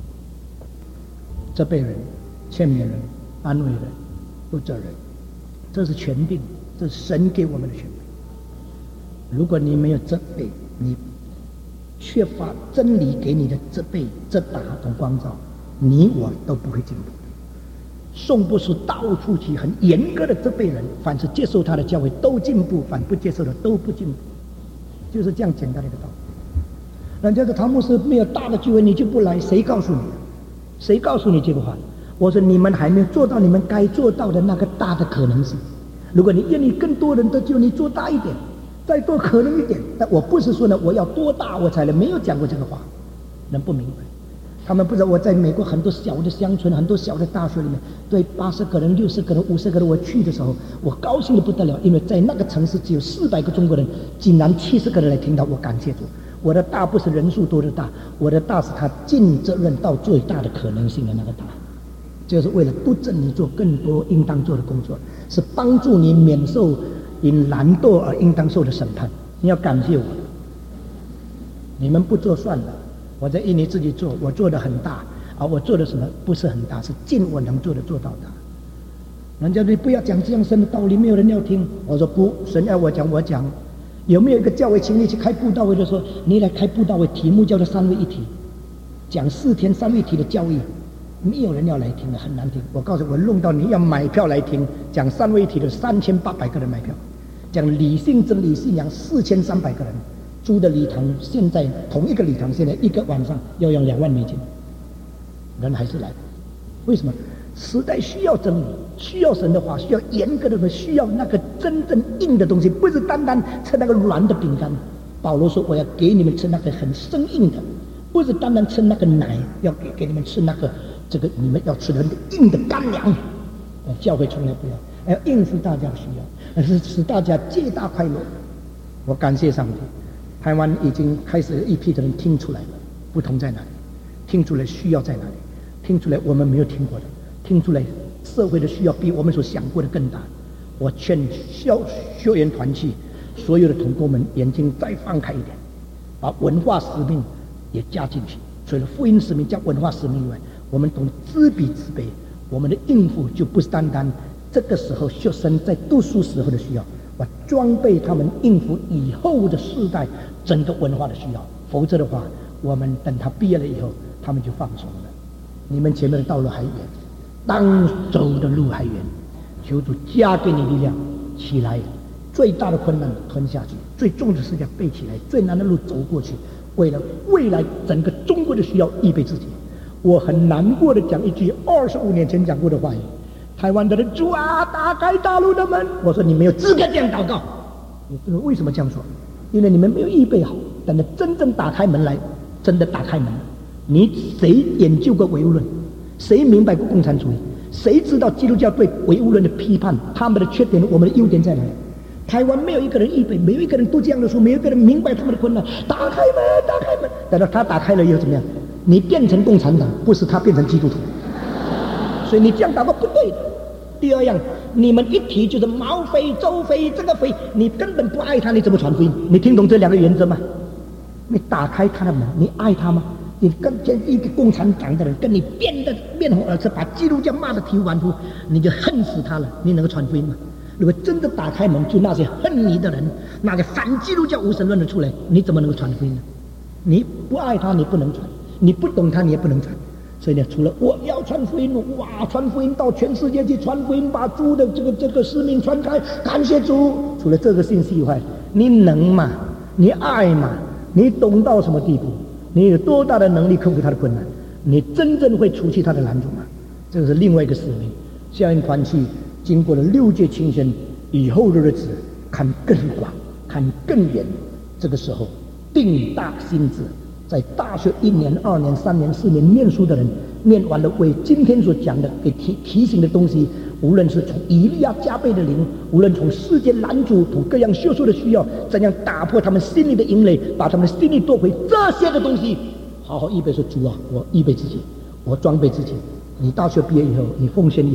责备人、劝勉人、安慰人、负责人，这是权柄，这是神给我们的权柄。如果你没有责备，你缺乏真理给你的责备、责打和光照，你我都不会进步。宋布是到处去很严格的责备人，凡是接受他的教诲都进步，凡不接受的都不进步，就是这样简单的一个道理。人家说唐牧师没有大的聚会你就不来，谁告诉你的？谁告诉你这个话？我说你们还没有做到你们该做到的那个大的可能性。如果你愿意更多人得救，你做大一点，再多可能一点。但我不是说呢，我要多大我才能，没有讲过这个话，人不明白。他们不知道我在美国很多小的乡村，很多小的大学里面，对80个人、60个人、50个人，我去的时候，我高兴的不得了，因为在那个城市只有400个中国人，竟然70个人来听到，我感谢主。我的大不是人数多的大，我的大是他尽责任到最大的可能性的那个大，就是为了督正你做更多应当做的工作，是帮助你免受因懒惰而应当受的审判。你要感谢我，你们不做算了。我在印尼自己做，我做的很大，我做的什么不是很大，是尽我能做的做到大。人家说不要讲这样深的道理，没有人要听。我说不，神要我讲我讲。有没有一个教会请你去开布道会的说，你来开布道会，题目叫做三位一体，讲4天三位一体的教义，没有人要来听的，很难听。我告诉我弄到你要买票来听，讲三位一体的3800个人买票，讲理性真理信仰4300个人。租的礼堂，现在同一个礼堂，现在一个晚上要用2万美金，人还是来。为什么？时代需要真理，需要神的话，需要严格的说，需要那个真正硬的东西，不是单单吃那个软的饼干。保罗说：“我要给你们吃那个很生硬的，不是单单吃那个奶，要给你们吃那个你们要吃的硬的干粮。”教会从来不要应付大家的需要，而是使大家皆大快乐。我感谢上帝。台湾已经开始一批的人听出来了，不同在哪里？听出来需要在哪里？听出来我们没有听过的，听出来社会的需要比我们所想过的更大。我劝学员团契所有的同工们眼睛再放开一点，把文化使命也加进去。除了福音使命加文化使命以外，我们懂知彼知彼，我们的应付就不是单单这个时候学生在读书时候的需要，我装备他们应付以后的世代整个文化的需要。否则的话，我们等他毕业了以后，他们就放松了。你们前面的道路还远，当走的路还远，求主加给你力量，起来，最大的困难吞下去，最重的事要背起来，最难的路走过去，为了未来整个中国的需要预备自己。我很难过的讲一句25年前讲过的话语：台湾的人，主啊，打开大陆的门。我说你没有资格这样祷告。你为什么这样说？因为你们没有预备好，等到真正打开门来，真的打开门。你谁研究过唯物论？谁明白过共产主义？谁知道基督教对唯物论的批判？他们的缺点，我们的优点在哪里？台湾没有一个人预备，没有一个人读这样的书，没有一个人明白他们的困难。打开门，打开门。等到他打开了以后怎么样？你变成共产党，不是他变成基督徒。所以你这样祷告不对的。第二样，你们一提就是毛匪、周匪，这个匪，你根本不爱他，你怎么传福音？你听懂这2个原则吗？你打开他的门，你爱他吗？你跟一个共产党的人跟你面红耳赤，把基督教骂得体无完肤，你就恨死他了，你能够传福音吗？如果真的打开门，就那些恨你的人，那些反基督教无神论的出来，你怎么能够传福音呢？你不爱他，你不能传；你不懂他，你也不能传。所以呢，除了我要传福音，哇，传福音到全世界去，传福音把主的这个使命传开，感谢主。除了这个信息以外，你能吗？你爱吗？你懂到什么地步？你有多大的能力克服他的困难？你真正会除去他的拦阻吗？这是另外一个使命。校园团契经过了6届清宣以后的日子，看更广，看更远。这个时候定大心志，在大学1年、2年、3年、4年念书的人，念完了为今天所讲的给提醒的东西，无论是从以利亚加倍的灵，无论从世界拦阻，从各样学术的需要，怎样打破他们心里的营垒，把他们的心里夺回，这些的东西，好好预备说，主啊，我预备自己，我装备自己。你大学毕业以后，你奉献以后，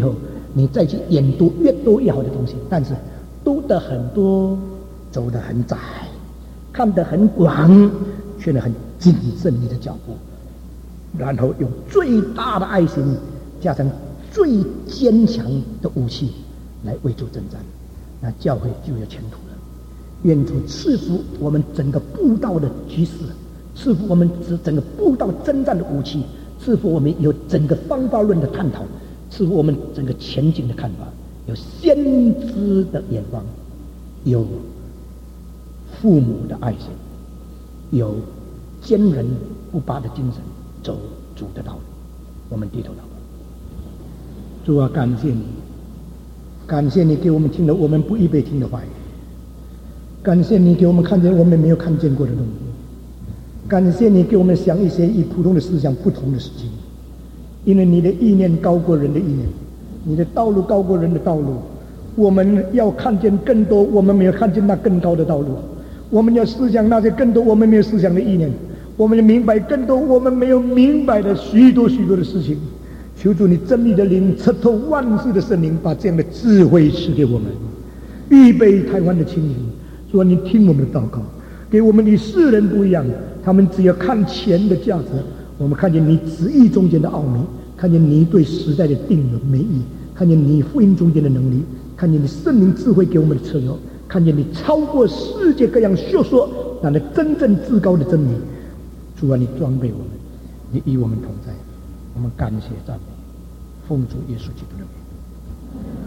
你再去研读越多越好的东西，但是读得很多，走得很窄，看得很广，却很谨慎你的脚步，然后用最大的爱心加上最坚强的武器来为主征战，那教会就有前途了。愿主赐福我们整个布道的局势，赐福我们整个布道征战的武器，赐福我们有整个方法论的探讨，赐福我们整个前景的看法，有先知的眼光，有父母的爱心，有坚韧不拔的精神，走主的道路。我们低头祷告。主啊，感谢你，感谢你给我们听了我们不预备听的话语，感谢你给我们看见我们没有看见过的东西，感谢你给我们想一些与普通的思想不同的事情，因为你的意念高过人的意念，你的道路高过人的道路。我们要看见更多我们没有看见那更高的道路，我们要思想那些更多我们没有思想的意念，我们要明白更多我们没有明白的许多许多的事情。求主你真理的灵，彻透万事的圣灵，把这样的智慧赐给我们，预备台湾的情形。说你听我们的祷告，给我们与世人不一样，他们只要看钱的价值，我们看见你旨意中间的奥秘，看见你对时代的定额美意，看见你福音中间的能力，看见你圣灵智慧给我们的车友，看见你超过世界各样学说那的真正至高的真理。主啊，你装备我们，你与我们同在，我们感谢赞美，奉主耶稣基督的名。